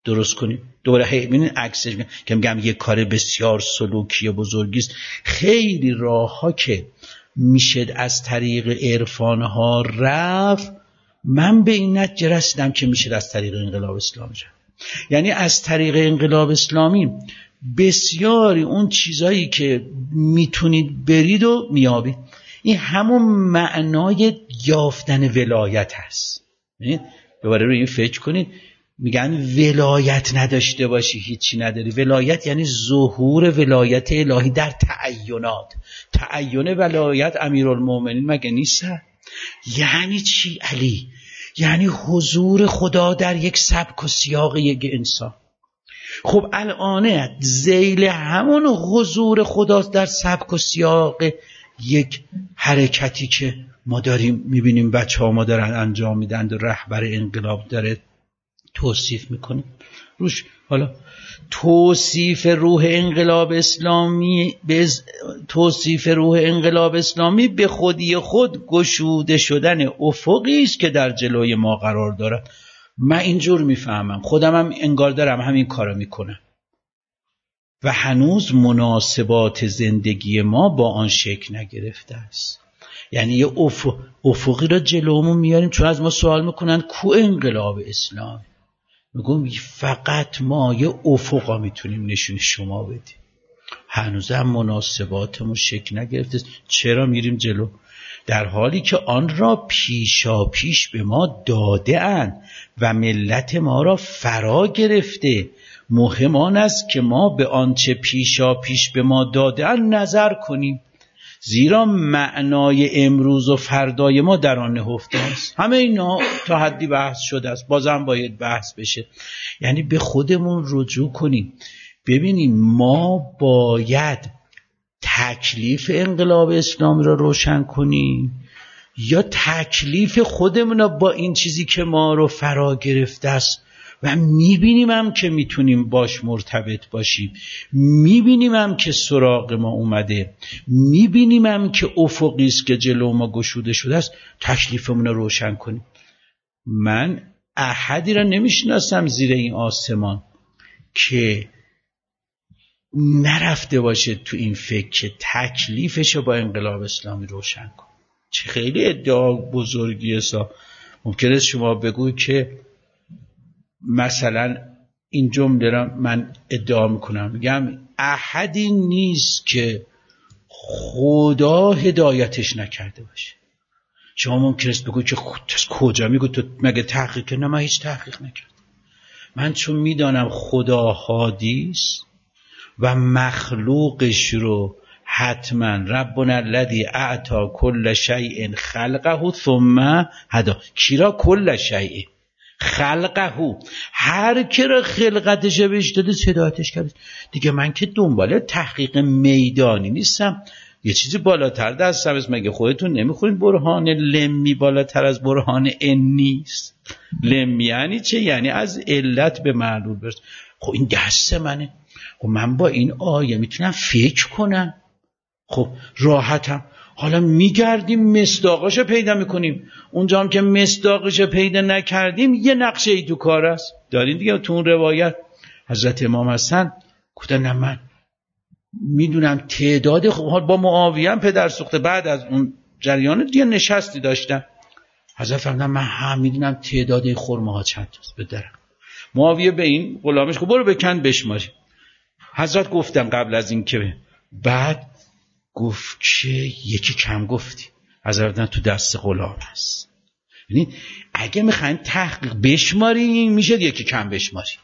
درست کنیم. دوباره ببینید عکسش که میگم یه کار بسیار سلوکی بزرگی است. خیلی راه‌ها که میشه از طریق عرفان‌ها رفت، من به این نتیجه رسیدم که میشه از طریق انقلاب اسلامی رفت. یعنی از طریق انقلاب اسلامی بسیاری اون چیزایی که میتونید برید و میابید. این همون معنای یافتن ولایت هست. دوباره روی این فکر کنید. میگن ولایت نداشته باشی هیچی نداری. ولایت یعنی ظهور ولایت الهی در تعینات. تعین ولایت امیرالمومنین مگه نیست؟ یعنی چی علی؟ یعنی حضور خدا در یک سبک و سیاق یک انسان. خب الان ذیل همون حضور خدا در سبک و سیاق یک حرکتی که ما داریم میبینیم بچه ها ما دارن انجام میدن و رهبر انقلاب داره توصیف میکنه روش. حالا توصیف روح انقلاب اسلامی به خودی خود گشوده شدن افقی است که در جلوی ما قرار دارد. من اینجور میفهمم، خودم هم انگار دارم همین کارو میکنم و هنوز مناسبات زندگی ما با آن شکل نگرفته است. یعنی یه افقی را جلومون میاریم، چون از ما سوال میکنن کو انقلاب اسلامی؟ میگم فقط ما یه افقا میتونیم نشون شما بدیم. هنوز هم مناسباتمون شکل نگرفته. چرا میریم جلو؟ در حالی که آن را پیشا پیش به ما داده اند و ملت ما را فرا گرفته. مهم آن است که ما به آنچه پیشا پیش به ما داده اند نظر کنیم، زیرا معنای امروز و فردای ما در آن نهفته است. همه اینا تا حدی بحث شده است، بازم باید بحث بشه. یعنی به خودمون رجوع کنیم، ببینیم ما باید تکلیف انقلاب اسلامی را روشن کنیم یا تکلیف خودمون را با این چیزی که ما رو فرا گرفته است و میبینیم هم که میتونیم باش مرتبط باشیم، میبینیم هم که سراغ ما اومده، میبینیم هم که افقی است که جلو ما گشوده شده است، تکلیفمون رو روشن کنیم. من احدی را نمیشناسم زیر این آسمان که نرفته باشه تو این فکر که تکلیفش با انقلاب اسلامی روشن کن. چه خیلی ادعا بزرگیه. ممکنه شما بگوی که مثلا این جمله را من ادعا میکنم، میگم احدی نیست که خدا هدایتش نکرده باشه. شما ممکنه بگوی که کجا میگو تو مگه تحقیق؟ نه، من هیچ تحقیق نکردم. من چون میدانم خدا هادیست و مخلوقش رو حتما ربنا الذی اعطى کل شیء خلقه ثم هدی. کی را کل شیء خلقه؟ هر کی را خلقتش بهش داده هدایتش کرده. دیگه من که دنبال تحقیق میدانی نیستم. یه چیزی بالاتر دستم است. مگه خودتون نمیخونید برهان لمی بالاتر از برهان نیست؟ لمی یعنی چه؟ یعنی از علت به معلول برس. خب این دست منه. خب من با این آیه میتونم فکر کنم. خب راحتم. حالا میگردیم مصداقاشو پیدا میکنیم. اونجا هم که مصداقاشو پیدا نکردیم یه نقشه ای تو کار است. دارین دیگه تو اون روایت حضرت امام حسن گفتن نه من میدونم تعداد، خب با معاویه هم پدر سوخته بعد از اون جریان دیگه نشستی داشتم. حضرت فرمودن من هم میدونم تعداد خرماها چند تاست به درم. معاویه به این غلامش گفت برو بکن بشماری. حضرت گفتم قبل از این که بعد گفت که یکی کم گفتی. حضرت تو دست غلام هست. یعنی اگه میخواین تحقیق بشماریم میشه یکی کم بشماریم،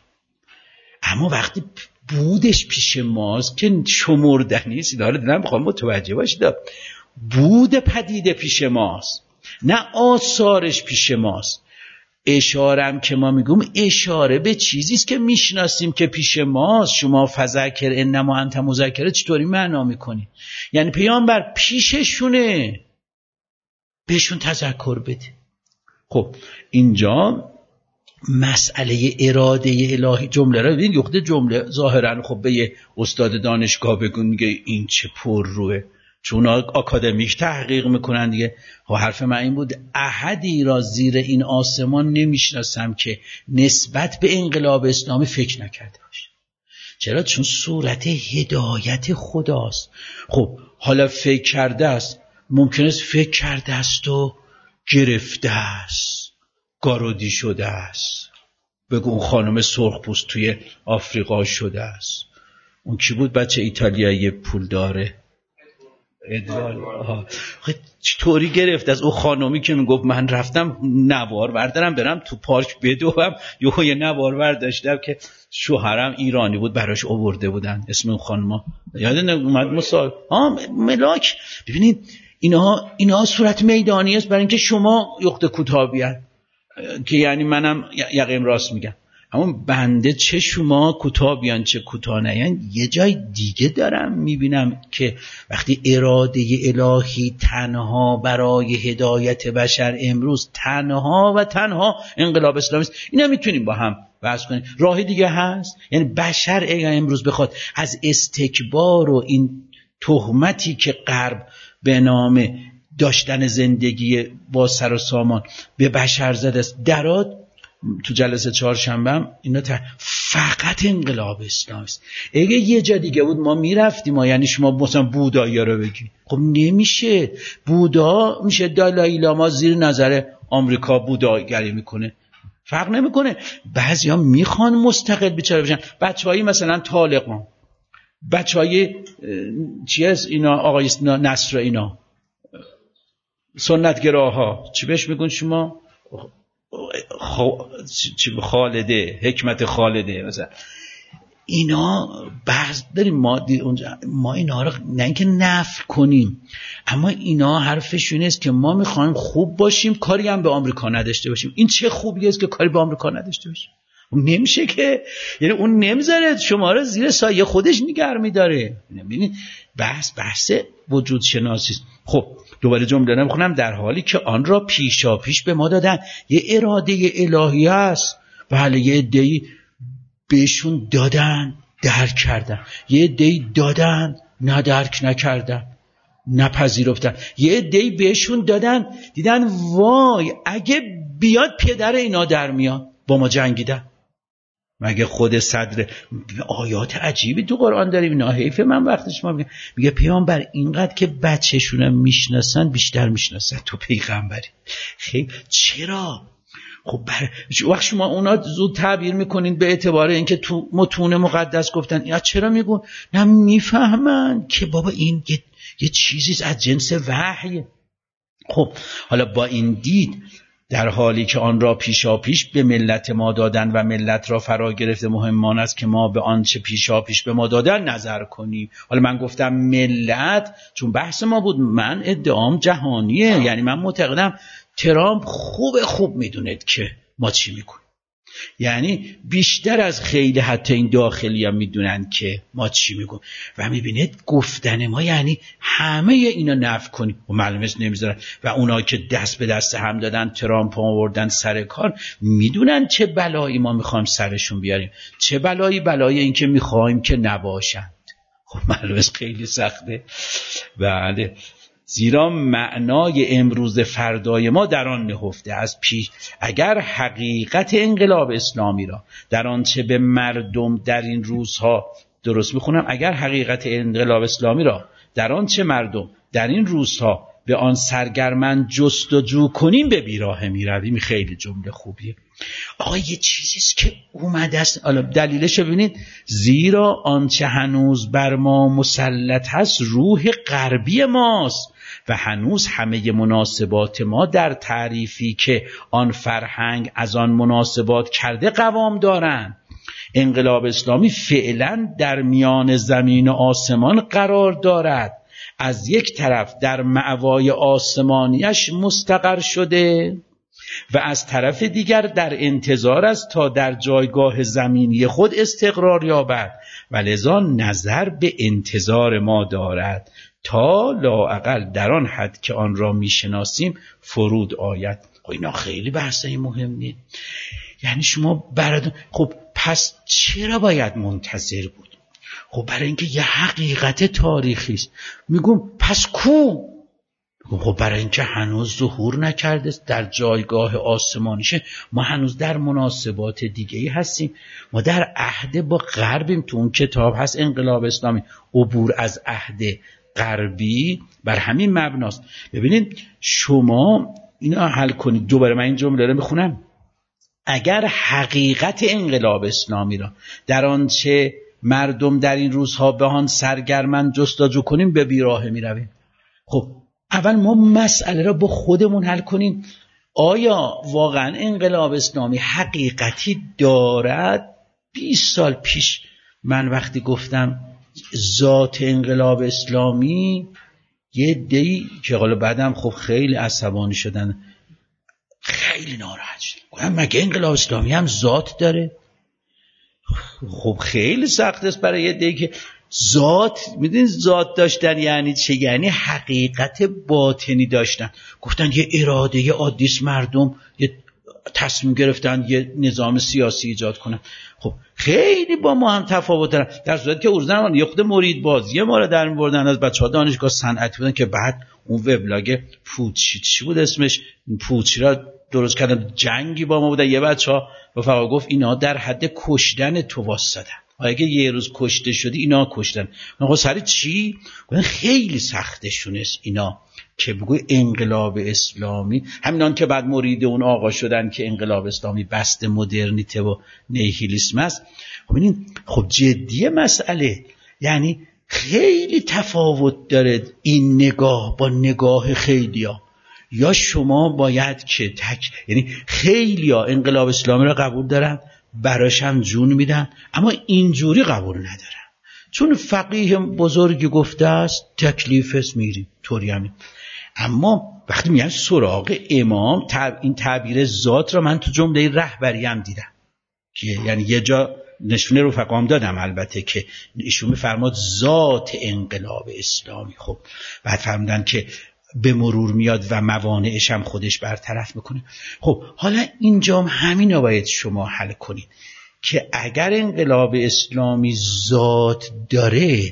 اما وقتی بودش پیش ماست که شمردنی است. حالا دیدم میخوام متوجه باشید بود پدیده پیش ماست نه آثارش پیش ماست. اشارم که ما میگم اشاره به چیزی است که میشناسیم که پیش ماست. شما فذکر انما انت مذکر چطوری معنا میکنی؟ یعنی پیامبر پیششونه، بهشون تذکر بده. خب اینجا مسئله اراده الهی جمله را ببینید. یخته جمله ظاهرا خب به یه استاد دانشگاه بگون میگه این چه پر روه. چون آکادمیک تحقیق میکنن دیگه. خب حرف من این بود احدی را زیر این آسمان نمیشناسم که نسبت به انقلاب اسلامی فکر نکرده باشه. چرا؟ چون صورت هدایت خداست. خب حالا فکر کرده است، ممکن است فکر کرده است و گرفته است، گارودی شده است. بگو اون خانم سرخپوست توی آفریقا شده است. اون کی بود بچه ایتالیایی پول داره؟ ادوارد. چطوری گرفت از اون خانومی که میگفت من رفتم نوار بردارم برم تو پارک بدوم، یه نوار برداشتم که شوهرم ایرانی بود براش آورده بودن، اسم اون خانوما یادم اومد مصاحبه ملاک. ببینید اینها صورت میدانی است برای اینکه شما یخت کوتاه بیان، که یعنی منم یقیم راست میگم، اما بنده چه شما کوتاه بیان چه کوتاه نیان یه جای دیگه دارم میبینم که وقتی اراده الهی تنها برای هدایت بشر امروز تنها و تنها انقلاب اسلامی است، اینا میتونیم با هم بحث کنیم. راه دیگه هست؟ یعنی بشر امروز بخواد از استکبار و این تهمتی که غرب به نام داشتن زندگی با سر و سامان به بشر زده است درات، تو جلسه چهارشنبه اینا فقط انقلاب اسلامی است. اگه یه جا دیگه بود ما میرفتیم، یعنی شما مثلا بودایی رو بگی، خب نمیشه. بودا میشه دالای لاما زیر نظر آمریکا بوداگری میکنه، فرق نمیکنه. بعضیا میخوان مستقل بیچاره بشن، بچه‌ای مثلا طالقان، بچه‌ای چی است اینا، آقای نصر، اینا سنتگراها، چی بهش میگن شما؟ خالده، حکمت خالده مثلا. اینا بعض داریم ما اینا رو نه اینکه نفی کنیم، اما اینا حرفشون است که ما میخوایم خوب باشیم کاری هم به آمریکا نداشته باشیم. این چه خوبی است که کاری به آمریکا نداشته باشیم؟ اون نمیشه که، یعنی اون نمیذاره شما رو زیر سایه خودش نگه میداره. ببینید بحث وجود شناسی است. خب دوباره جمله نمیخونم. در حالی که آن را پیشا پیش به ما دادن، یه اراده الهی است، بله یه عده‌ای بهشون دادن درک کردن، یه عده‌ای دادن نه درک نکردن نپذیرفتن، یه عده‌ای بهشون دادن دیدن وای اگه بیاد پدر اینا در میاد با ما جنگیدن. مگه خود صدر آیات عجیبی تو قرآن داریم، اینا حیف من وقتش ما میگه پیامبر اینقدر که بچه‌شون میشناسن بیشتر میشناسن تو پیغمبری. خیلی چرا؟ خب وقت شما اونا زود تعبیر میکنین به اعتبار اینکه تو متون مقدس گفتن، یا چرا میگن؟ نه میفهمن که بابا این یه چیزی از جنس وحی. خب حالا با این دید در حالی که آن را پیشا پیش به ملت ما دادن و ملت را فرا گرفته، مهمان است که ما به آنچه پیشا پیش به ما دادن نظر کنیم. حالا من گفتم ملت چون بحث ما بود، من ادعام جهانیه، یعنی من معتقدم ترامپ خوب میدوند که ما چی میکنیم، یعنی بیشتر از خیلی حتی این داخلی هم میدونن که ما چی میگیم و میبینید گفتن ما یعنی همه اینا نفی کنیم و معلومه نمیذارن. و اونا که دست به دست هم دادن ترامپ آوردن سر کار میدونن چه بلایی ما میخوایم سرشون بیاریم، چه بلایی این که میخوایم که نباشند. خب معلومه خیلی سخته. بله، زیرا معنای امروز فردای ما در آن نهفته از پیش. اگر حقیقت انقلاب اسلامی را در آنچه به مردم در این روزها، درست میخونم، اگر حقیقت انقلاب اسلامی را در آنچه مردم در این روزها به آن سرگرمن جستجو کنیم به بیراه میرویم. خیلی جمله خوبیه. آقا یه چیزیست که اومده است، حالا دلیلش ببینید، زیرا آنچه هنوز بر ما مسلط هست روح غربی ماست و هنوز همه مناسبات ما در تعریفی که آن فرهنگ از آن مناسبات کرده قوام دارند. انقلاب اسلامی فعلا در میان زمین و آسمان قرار دارد، از یک طرف در مأوای آسمانیش مستقر شده و از طرف دیگر در انتظار است تا در جایگاه زمینی خود استقرار یابد و لذا نظر به انتظار ما دارد تا لااقل در آن حد که آن را میشناسیم فرود آید. اینا خیلی بحثای مهمه. یعنی شما خب پس چرا باید منتظر بود؟ خب برای اینکه یه حقیقت تاریخی است. میگم پس کو؟ خب برای اینکه هنوز ظهور نکرده در جایگاه آسمانیشه. ما هنوز در مناسبات دیگه‌ای هستیم. ما در عهد با غربیم. تو اون کتاب هست انقلاب اسلامی، عبور از عهد غربی، بر همین مبناست. ببینید شما اینا حل کنید. دوباره من این جمله رو میخونم: اگر حقیقت انقلاب اسلامی را در آنچه مردم در این روزها به آن سرگرمن جستجو کنیم به بیراهه میرویم. خب اول ما مسئله را با خودمون حل کنیم. آیا واقعا انقلاب اسلامی حقیقتی دارد؟ 20 سال پیش من وقتی گفتم ذات انقلاب اسلامی، یه دی که حالا بعدم خب خیلی عصبانی شدن، خیلی ناراحت شدن، گفتم مگه انقلاب اسلامی هم ذات داره؟ خب خیلی سخت است برای یه دی که ذات، میدونید ذات داشتن یعنی چه؟ یعنی حقیقت باطنی داشتن. گفتن یه اراده عادیست، مردم یه تصمیم گرفتن یه نظام سیاسی ایجاد کنن. خب خیلی با ما هم تفاوت دارن، در صورتی که اورزن یه خود مرید بازی ما رو در می‌بردن از بچه‌ها دانشگاه صنعتی بودن که بعد اون وبلاگ پوچی چی بود اسمش، پوچی را درست کردن، جنگی با ما بودن. یه بچه‌ها رفقا گفت اینا در حد کشتن تو واسطن، اگه یه روز کشته شدی اینا کشتن. من گفتم سری چی؟ گفتن خیلی سختشونه اینا که بگو انقلاب اسلامی، همینان که بعد مرید اون آقا شدن که انقلاب اسلامی بست مدرنیته و نیهیلیسم است. خب ببینید خب جدیه مسئله، یعنی خیلی تفاوت داره این نگاه با نگاه خیلیا. یا شما باید که یعنی خیلیا انقلاب اسلامی را قبول دارن، براش هم جون میدن، اما اینجوری قبول ندارن. چون فقیه بزرگی گفته است تکلیف است میریم طوری همین. اما وقتی میگن سراغ امام، این تعبیر ذات را من تو جمله رهبری هم دیدم که یعنی یه جا نشونه رفقام دادم البته که ایشون میفرماد ذات انقلاب اسلامی. خب بعد فرمودن که به مرور میاد و موانعش هم خودش برطرف میکنه. خب حالا اینجا همین رو باید شما حل کنید که اگر انقلاب اسلامی ذات داره،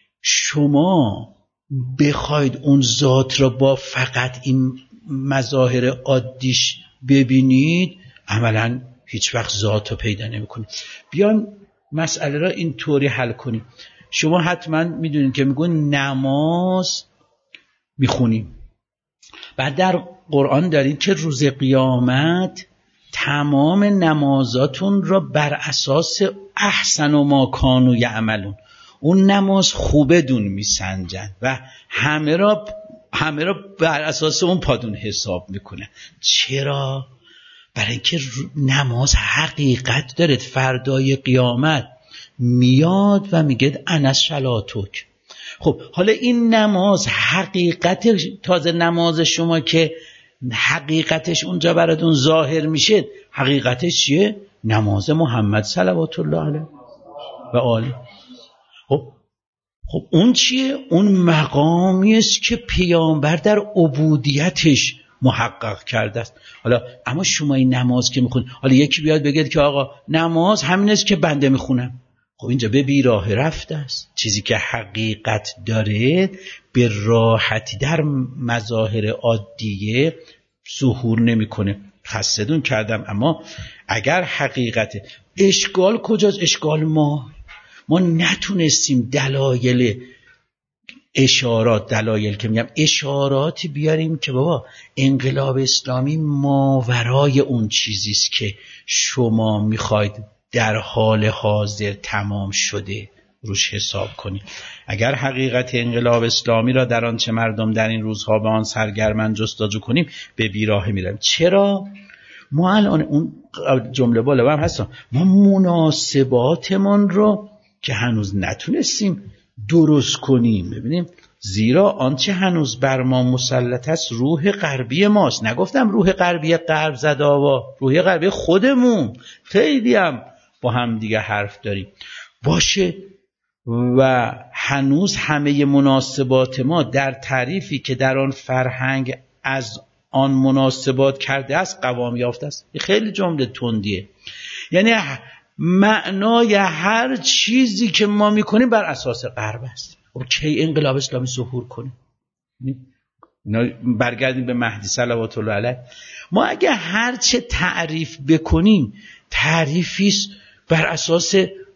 شما بخواید اون ذات را با فقط این مظاهر عادیش ببینید، عملاً هیچ وقت ذات رو پیدا نمی‌کنید. بیان مسئله را اینطوری حل کنید. شما حتما میدونید که میگن نماز میخونیم، بعد در قرآن دارید که روز قیامت تمام نمازاتون را بر اساس احسن و ما کانوا یعملون، اون نماز خوبه دون میسنجن و همه را بر اساس اون پادون حساب میکنه. چرا؟ برای اینکه نماز حقیقت داره. فردای قیامت میاد و میگه انا صلاتک. خب حالا این نماز حقیقت، تازه نماز شما که حقیقتش اونجا براتون ظاهر میشه، حقیقتش چیه؟ نماز محمد صلوات الله علیه و آله. خب اون چیه؟ اون مقامی است که پیامبر در عبودیتش محقق کرده است. حالا اما شما این نماز که میخونید، حالا یکی بیاد بگه که آقا نماز همین است که بنده میخونم، خب اینجا به بیراه رفته است. چیزی که حقیقت داره به راحتی در مظاهر عادیه ظهور نمیکنه. خستدون کردم. اما اگر حقیقت، اشکال کجاست؟ اشکال ما نتونستیم دلایل که میگم اشاراتی بیاریم که بابا انقلاب اسلامی ماورای اون چیزیست که شما میخواید در حال حاضر تمام شده روش حساب کنید. اگر حقیقت انقلاب اسلامی را در آنچه مردم در این روزها به آن سرگرمن جستجو کنیم به بیراهه میرویم. چرا؟ ما الان اون جمله بالا هم هستم، ما مناسباتمون رو که هنوز نتونستیم درست کنیم. ببینیم زیرا آنچه هنوز بر ما مسلط است روح غربی ماست. نگفتم روح غربی غرب زد آوا، روح غربی خودمون. خیلی هم با هم دیگه حرف داریم باشه و هنوز همه مناسبات ما در تعریفی که در آن فرهنگ از آن مناسبات کرده است قوام یافته است. خیلی جمله تندیه. یعنی معنای هر چیزی که ما میکنیم بر اساس غرب است. خب کی انقلاب اسلامی ظهور کنه؟ برگردیم به مهدی صلوات الله علیه. ما اگه هر چه تعریف بکنیم تعریفیست بر اساس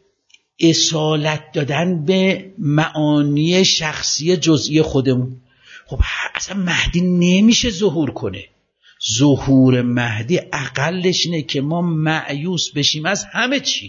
اصالت دادن به معانی شخصی جزئی خودمون. خب اصلا مهدی نمیشه ظهور کنه. ظهور مهدی اقلش اینه که ما مایوس بشیم از همه چی.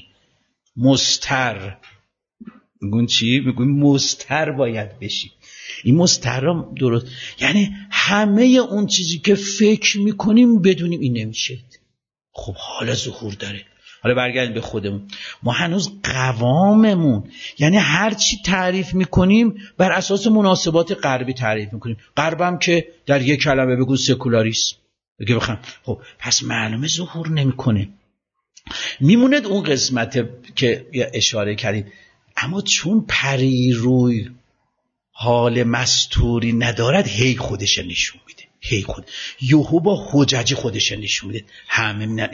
مستر میگون چی؟ میگون مستر باید بشیم. این مستر درست یعنی همه اون چیزی که فکر میکنیم بدونیم این نمیشه. خب حالا ظهور داره. حالا برگردیم به خودمون. ما هنوز قواممون یعنی هر چی تعریف میکنیم بر اساس مناسبات غربی تعریف میکنیم. غربم که در یک کلمه بگو سکولاریسم بگه بخوام، خب پس معلومه ظهور نمیکنه. میموند اون قسمت که اشاره کردیم، اما چون پری روی حال مستوری ندارد هی خودش نشون میده. هی خود یهو با حججی خودش نشون میده. همه میگن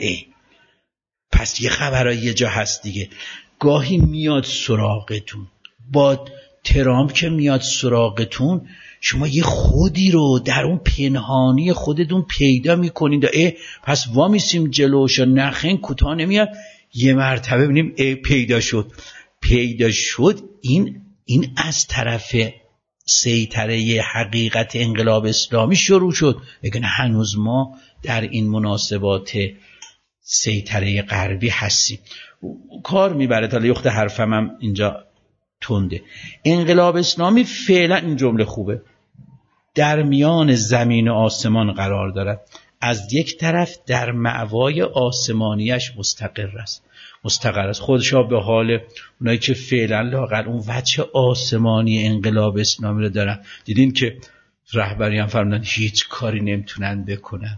پس یه خبرای یه جا هست دیگه. گاهی میاد سراغتون، با ترامپ که میاد سراغتون شما یه خودی رو در اون پنهانی خودتون پیدا میکنید. پس وامیسیم جلوش و نخین کوتاه نمیاد. یه مرتبه ببینیم پیدا شد. این از طرف سیطره حقیقت انقلاب اسلامی شروع شد. بگن هنوز ما در این مناسبات سیطره غربی هستیم. کار میبره. تا یخت حرفم هم اینجا تنده. انقلاب اسلامی فعلا این جمله خوبه، در میان زمین و آسمان قرار دارد. از یک طرف در مأوای آسمانیش مستقر است. خودشا به حال اونایی که فعلا لااقل اون وجه آسمانی انقلاب اسلامی رو دارن. دیدین که رهبری هم فرمودن هیچ کاری نمیتونن بکنن.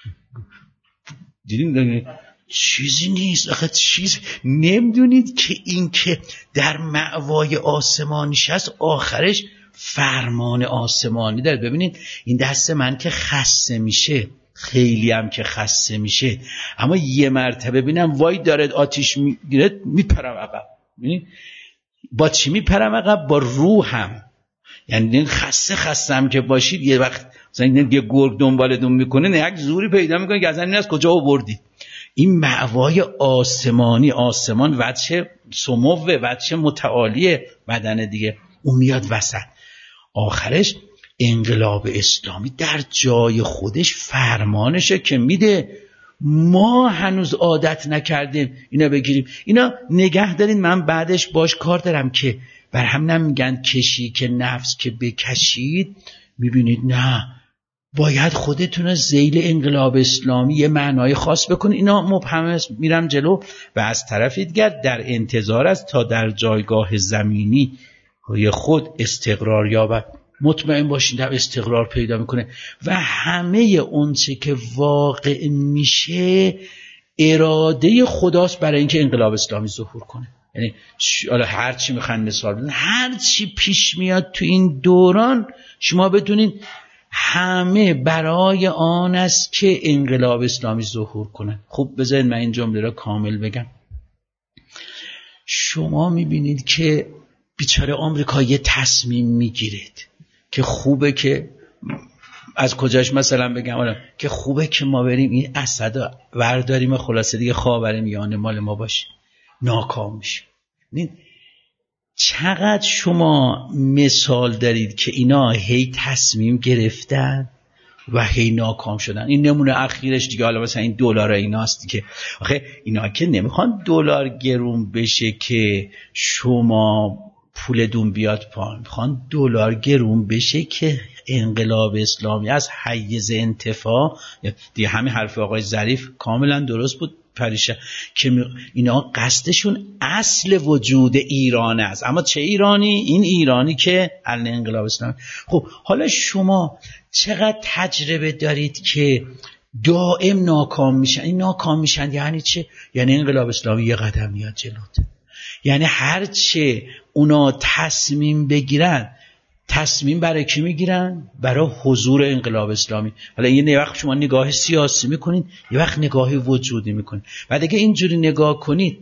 دیدین چیزی نیست. آخه چیز نمیدونید که این که در مأوای آسمانیش هست آخرش فرمان آسمانی داره. ببینید این دست من که خسته میشه، خیلی هم که خسته میشه، اما یه مرتبه ببینم وای داره آتیش میگیره میپرم عقب. ببینید با چی میپرم عقب؟ با روحم. یعنی خسته هم که باشید یه وقت مثلا یه گرگ دنبالتون میکنه نه یک زوری پیدا میکنه که اصلا این از کجا آوردید. این مأوای آسمانی، آسمان وجه سموه، وجه متعالی بدن دیگه، اون میاد وسط. آخرش انقلاب اسلامی در جای خودش فرمانشه که میده. ما هنوز عادت نکردیم اینا بگیریم. اینا نگه دارین، من بعدش باش کار دارم که بر هم نمیگن کشی که نفس که بکشید. میبینید نه، باید خودتون رو ذیل انقلاب اسلامی یه معنای خاص بکنید. اینا مبهمه. میرم جلو و از طرفی دیگر در انتظار است تا در جایگاه زمینی خود استقرار یابد. مطمئن باشین در استقرار پیدا میکنه و همه اون چه که واقع میشه اراده خداست برای اینکه انقلاب اسلامی ظهور کنه. یعنی هر چی میخوان مثال بزنن، هر چی پیش میاد تو این دوران شما بدونین همه برای آن است که انقلاب اسلامی ظهور کنه. خب بذارید من این جمله را کامل بگم. شما میبینید که بیچاره آمریکا یه تصمیم میگیرید که خوبه که از کجاش مثلا بگم که خوبه که ما بریم این اسد ورداریم، خلاصه دیگه خاورمیانه مال ما باشه. ناکام میشه. چقدر شما مثال دارید که اینا هی تصمیم گرفتن و هی ناکام شدن. این نمونه اخیرش دیگه. حالا مثلا این دلار ایناست که آخه اینا که نمیخوان دلار گرون بشه که شما پولتون بیاد پایین، میخوان دلار گرون بشه که انقلاب اسلامی از حیز انتفاع دیگه. همین حرف آقای ظریف کاملا درست بود پریشه که اینا قصدشون اصل وجود ایران است. اما چه ایرانی؟ این ایرانی که انقلاب اسلامی. خب حالا شما چقدر تجربه دارید که دائم ناکام میشن؟ این ناکام میشن یعنی چه؟ یعنی انقلاب اسلامی یه قدم میاد جلوت. یعنی هرچه اونا تصمیم بگیرن، تصمیم برای کی میگیرن؟ برای حضور انقلاب اسلامی. حالا یه وقت شما نگاه سیاسی میکنید، یه وقت نگاه وجودی میکنید. بعد اگه اینجوری نگاه کنید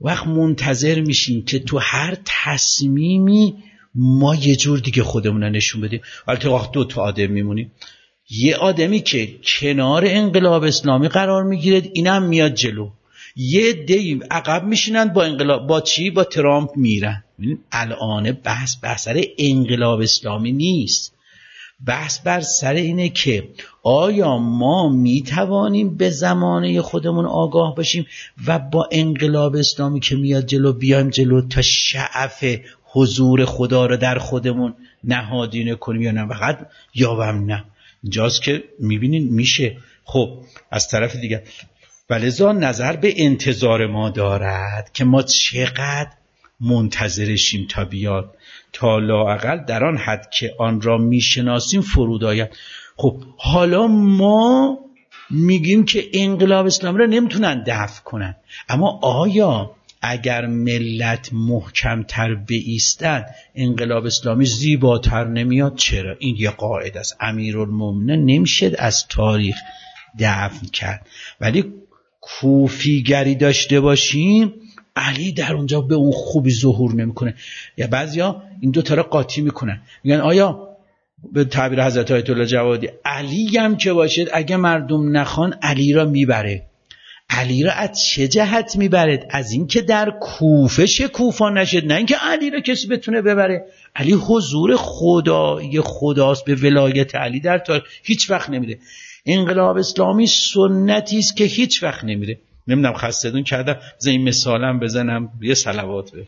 وقت منتظر میشیم که تو هر تصمیمی ما یه جور دیگه خودمون رو نشون بدیم. البته وقت دو تا آدم میمونیم، یه آدمی که کنار انقلاب اسلامی قرار میگیره اینم میاد جلو، یه عده‌ای عقب میشینن با انقلاب، با چی؟ با ترامپ میرن. الان بحث بر سر انقلاب اسلامی نیست، بحث بر سر اینه که آیا ما میتوانیم به زمانه خودمون آگاه باشیم و با انقلاب اسلامی که میاد جلو بیایم جلو تا شعف حضور خدا رو در خودمون نهادینه کنیم یا نه فقط یا نه. اینجاست که میبینین میشه. خب از طرف دیگه ولذا نظر به انتظار ما دارد که ما چقدر منتظرشیم تا بیاد، تا لااقل در آن حد که آن را میشناسیم فرود آید. خب حالا ما میگیم که انقلاب اسلامی را نمیتونن دفع کنن، اما آیا اگر ملت محکمتر بایستن انقلاب اسلامی زیباتر نمیاد؟ چرا؟ این یه قاعده است، امیرالمومنین نمیشه از تاریخ دفن کرد. ولی کوفیگری داشته باشیم، علی در اونجا به اون خوبی ظهور نمیکنه. یا بعضیا این دو تا رو قاطی میکنن، میگن آیا به تعبیر حضرت آیت الله جوادی علی هم که باشد اگه مردم نخوان علی را میبره. علی را از چه جهت میبرد؟ از این که در کوفه شکوفا نشد، نه اینکه علی را کسی بتونه ببره. علی حضور خدای خداست، به ولایت علی در تاریخ هیچ وقت نمیره. انقلاب اسلامی سنتی است که هیچ وقت نمیره. نمیدونم خسته‌تون کردم، بذار این مثالم بزنم، یه صلوات به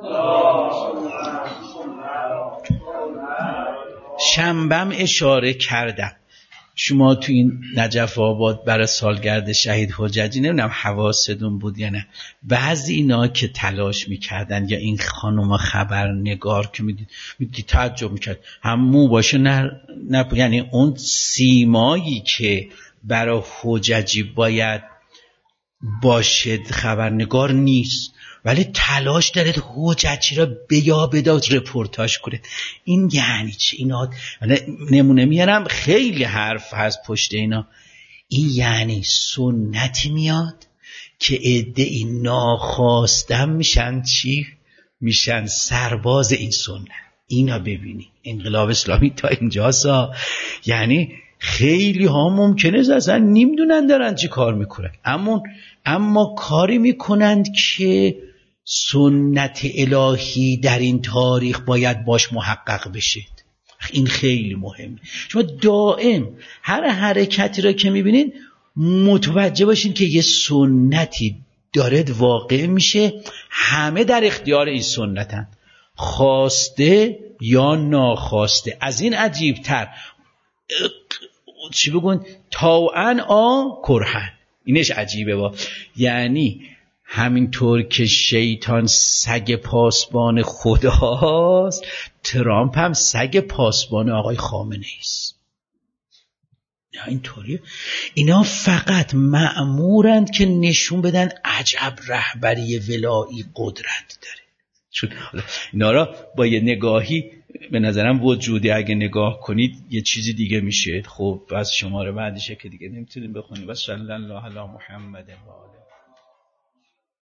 شنبم اشاره کردم. شما تو این نجف آباد برای سالگرد شهید حججی نمیدونم حواستون بود یا نه، بعضی اینا که تلاش میکردن یا این خانوما خبرنگار که میدید تعجب میکرد، هم مو باشه نه یعنی اون سیمایی که برای حججی باید باشد خبرنگار نیست، ولی تلاش داره حججی را بداد رپورتاج کنه. این یعنی چه؟ اینا نمونه میارم، خیلی حرف هست پشت اینا. این یعنی سنتی میاد که عده‌ای ناخواستن میشن چی؟ میشن سرباز این سنت. اینا ببینی انقلاب اسلامی تا اینجاست. یعنی خیلی ها ممکنه اصلا نمیدونن دارن چی کار میکنن، اما کاری میکنند که سنت الهی در این تاریخ باید باش محقق بشه. این خیلی مهمه. شما دائم هر حرکتی را که میبینین متوجه باشین که یه سنتی داره واقع میشه، همه در اختیار این سنتن، خواسته یا ناخواسته. از این عجیبتر چی بگون؟ طاعن کرهن. اینش عجیبه یعنی همینطور که شیطان سگ پاسبان خداست، ترامپ هم سگ پاسبان آقای خامنه‌ای است. نه اینطوریه. اینا فقط مأمورند که نشون بدن عجب رهبری ولایی قدرت داره. چون اینا را با یه نگاهی به نظرم وجودی اگه نگاه کنید یه چیزی دیگه میشه. خب بس شماره بعدیشه که دیگه نمیتونیم بخونیم. بس صلی الله علی محمد و آله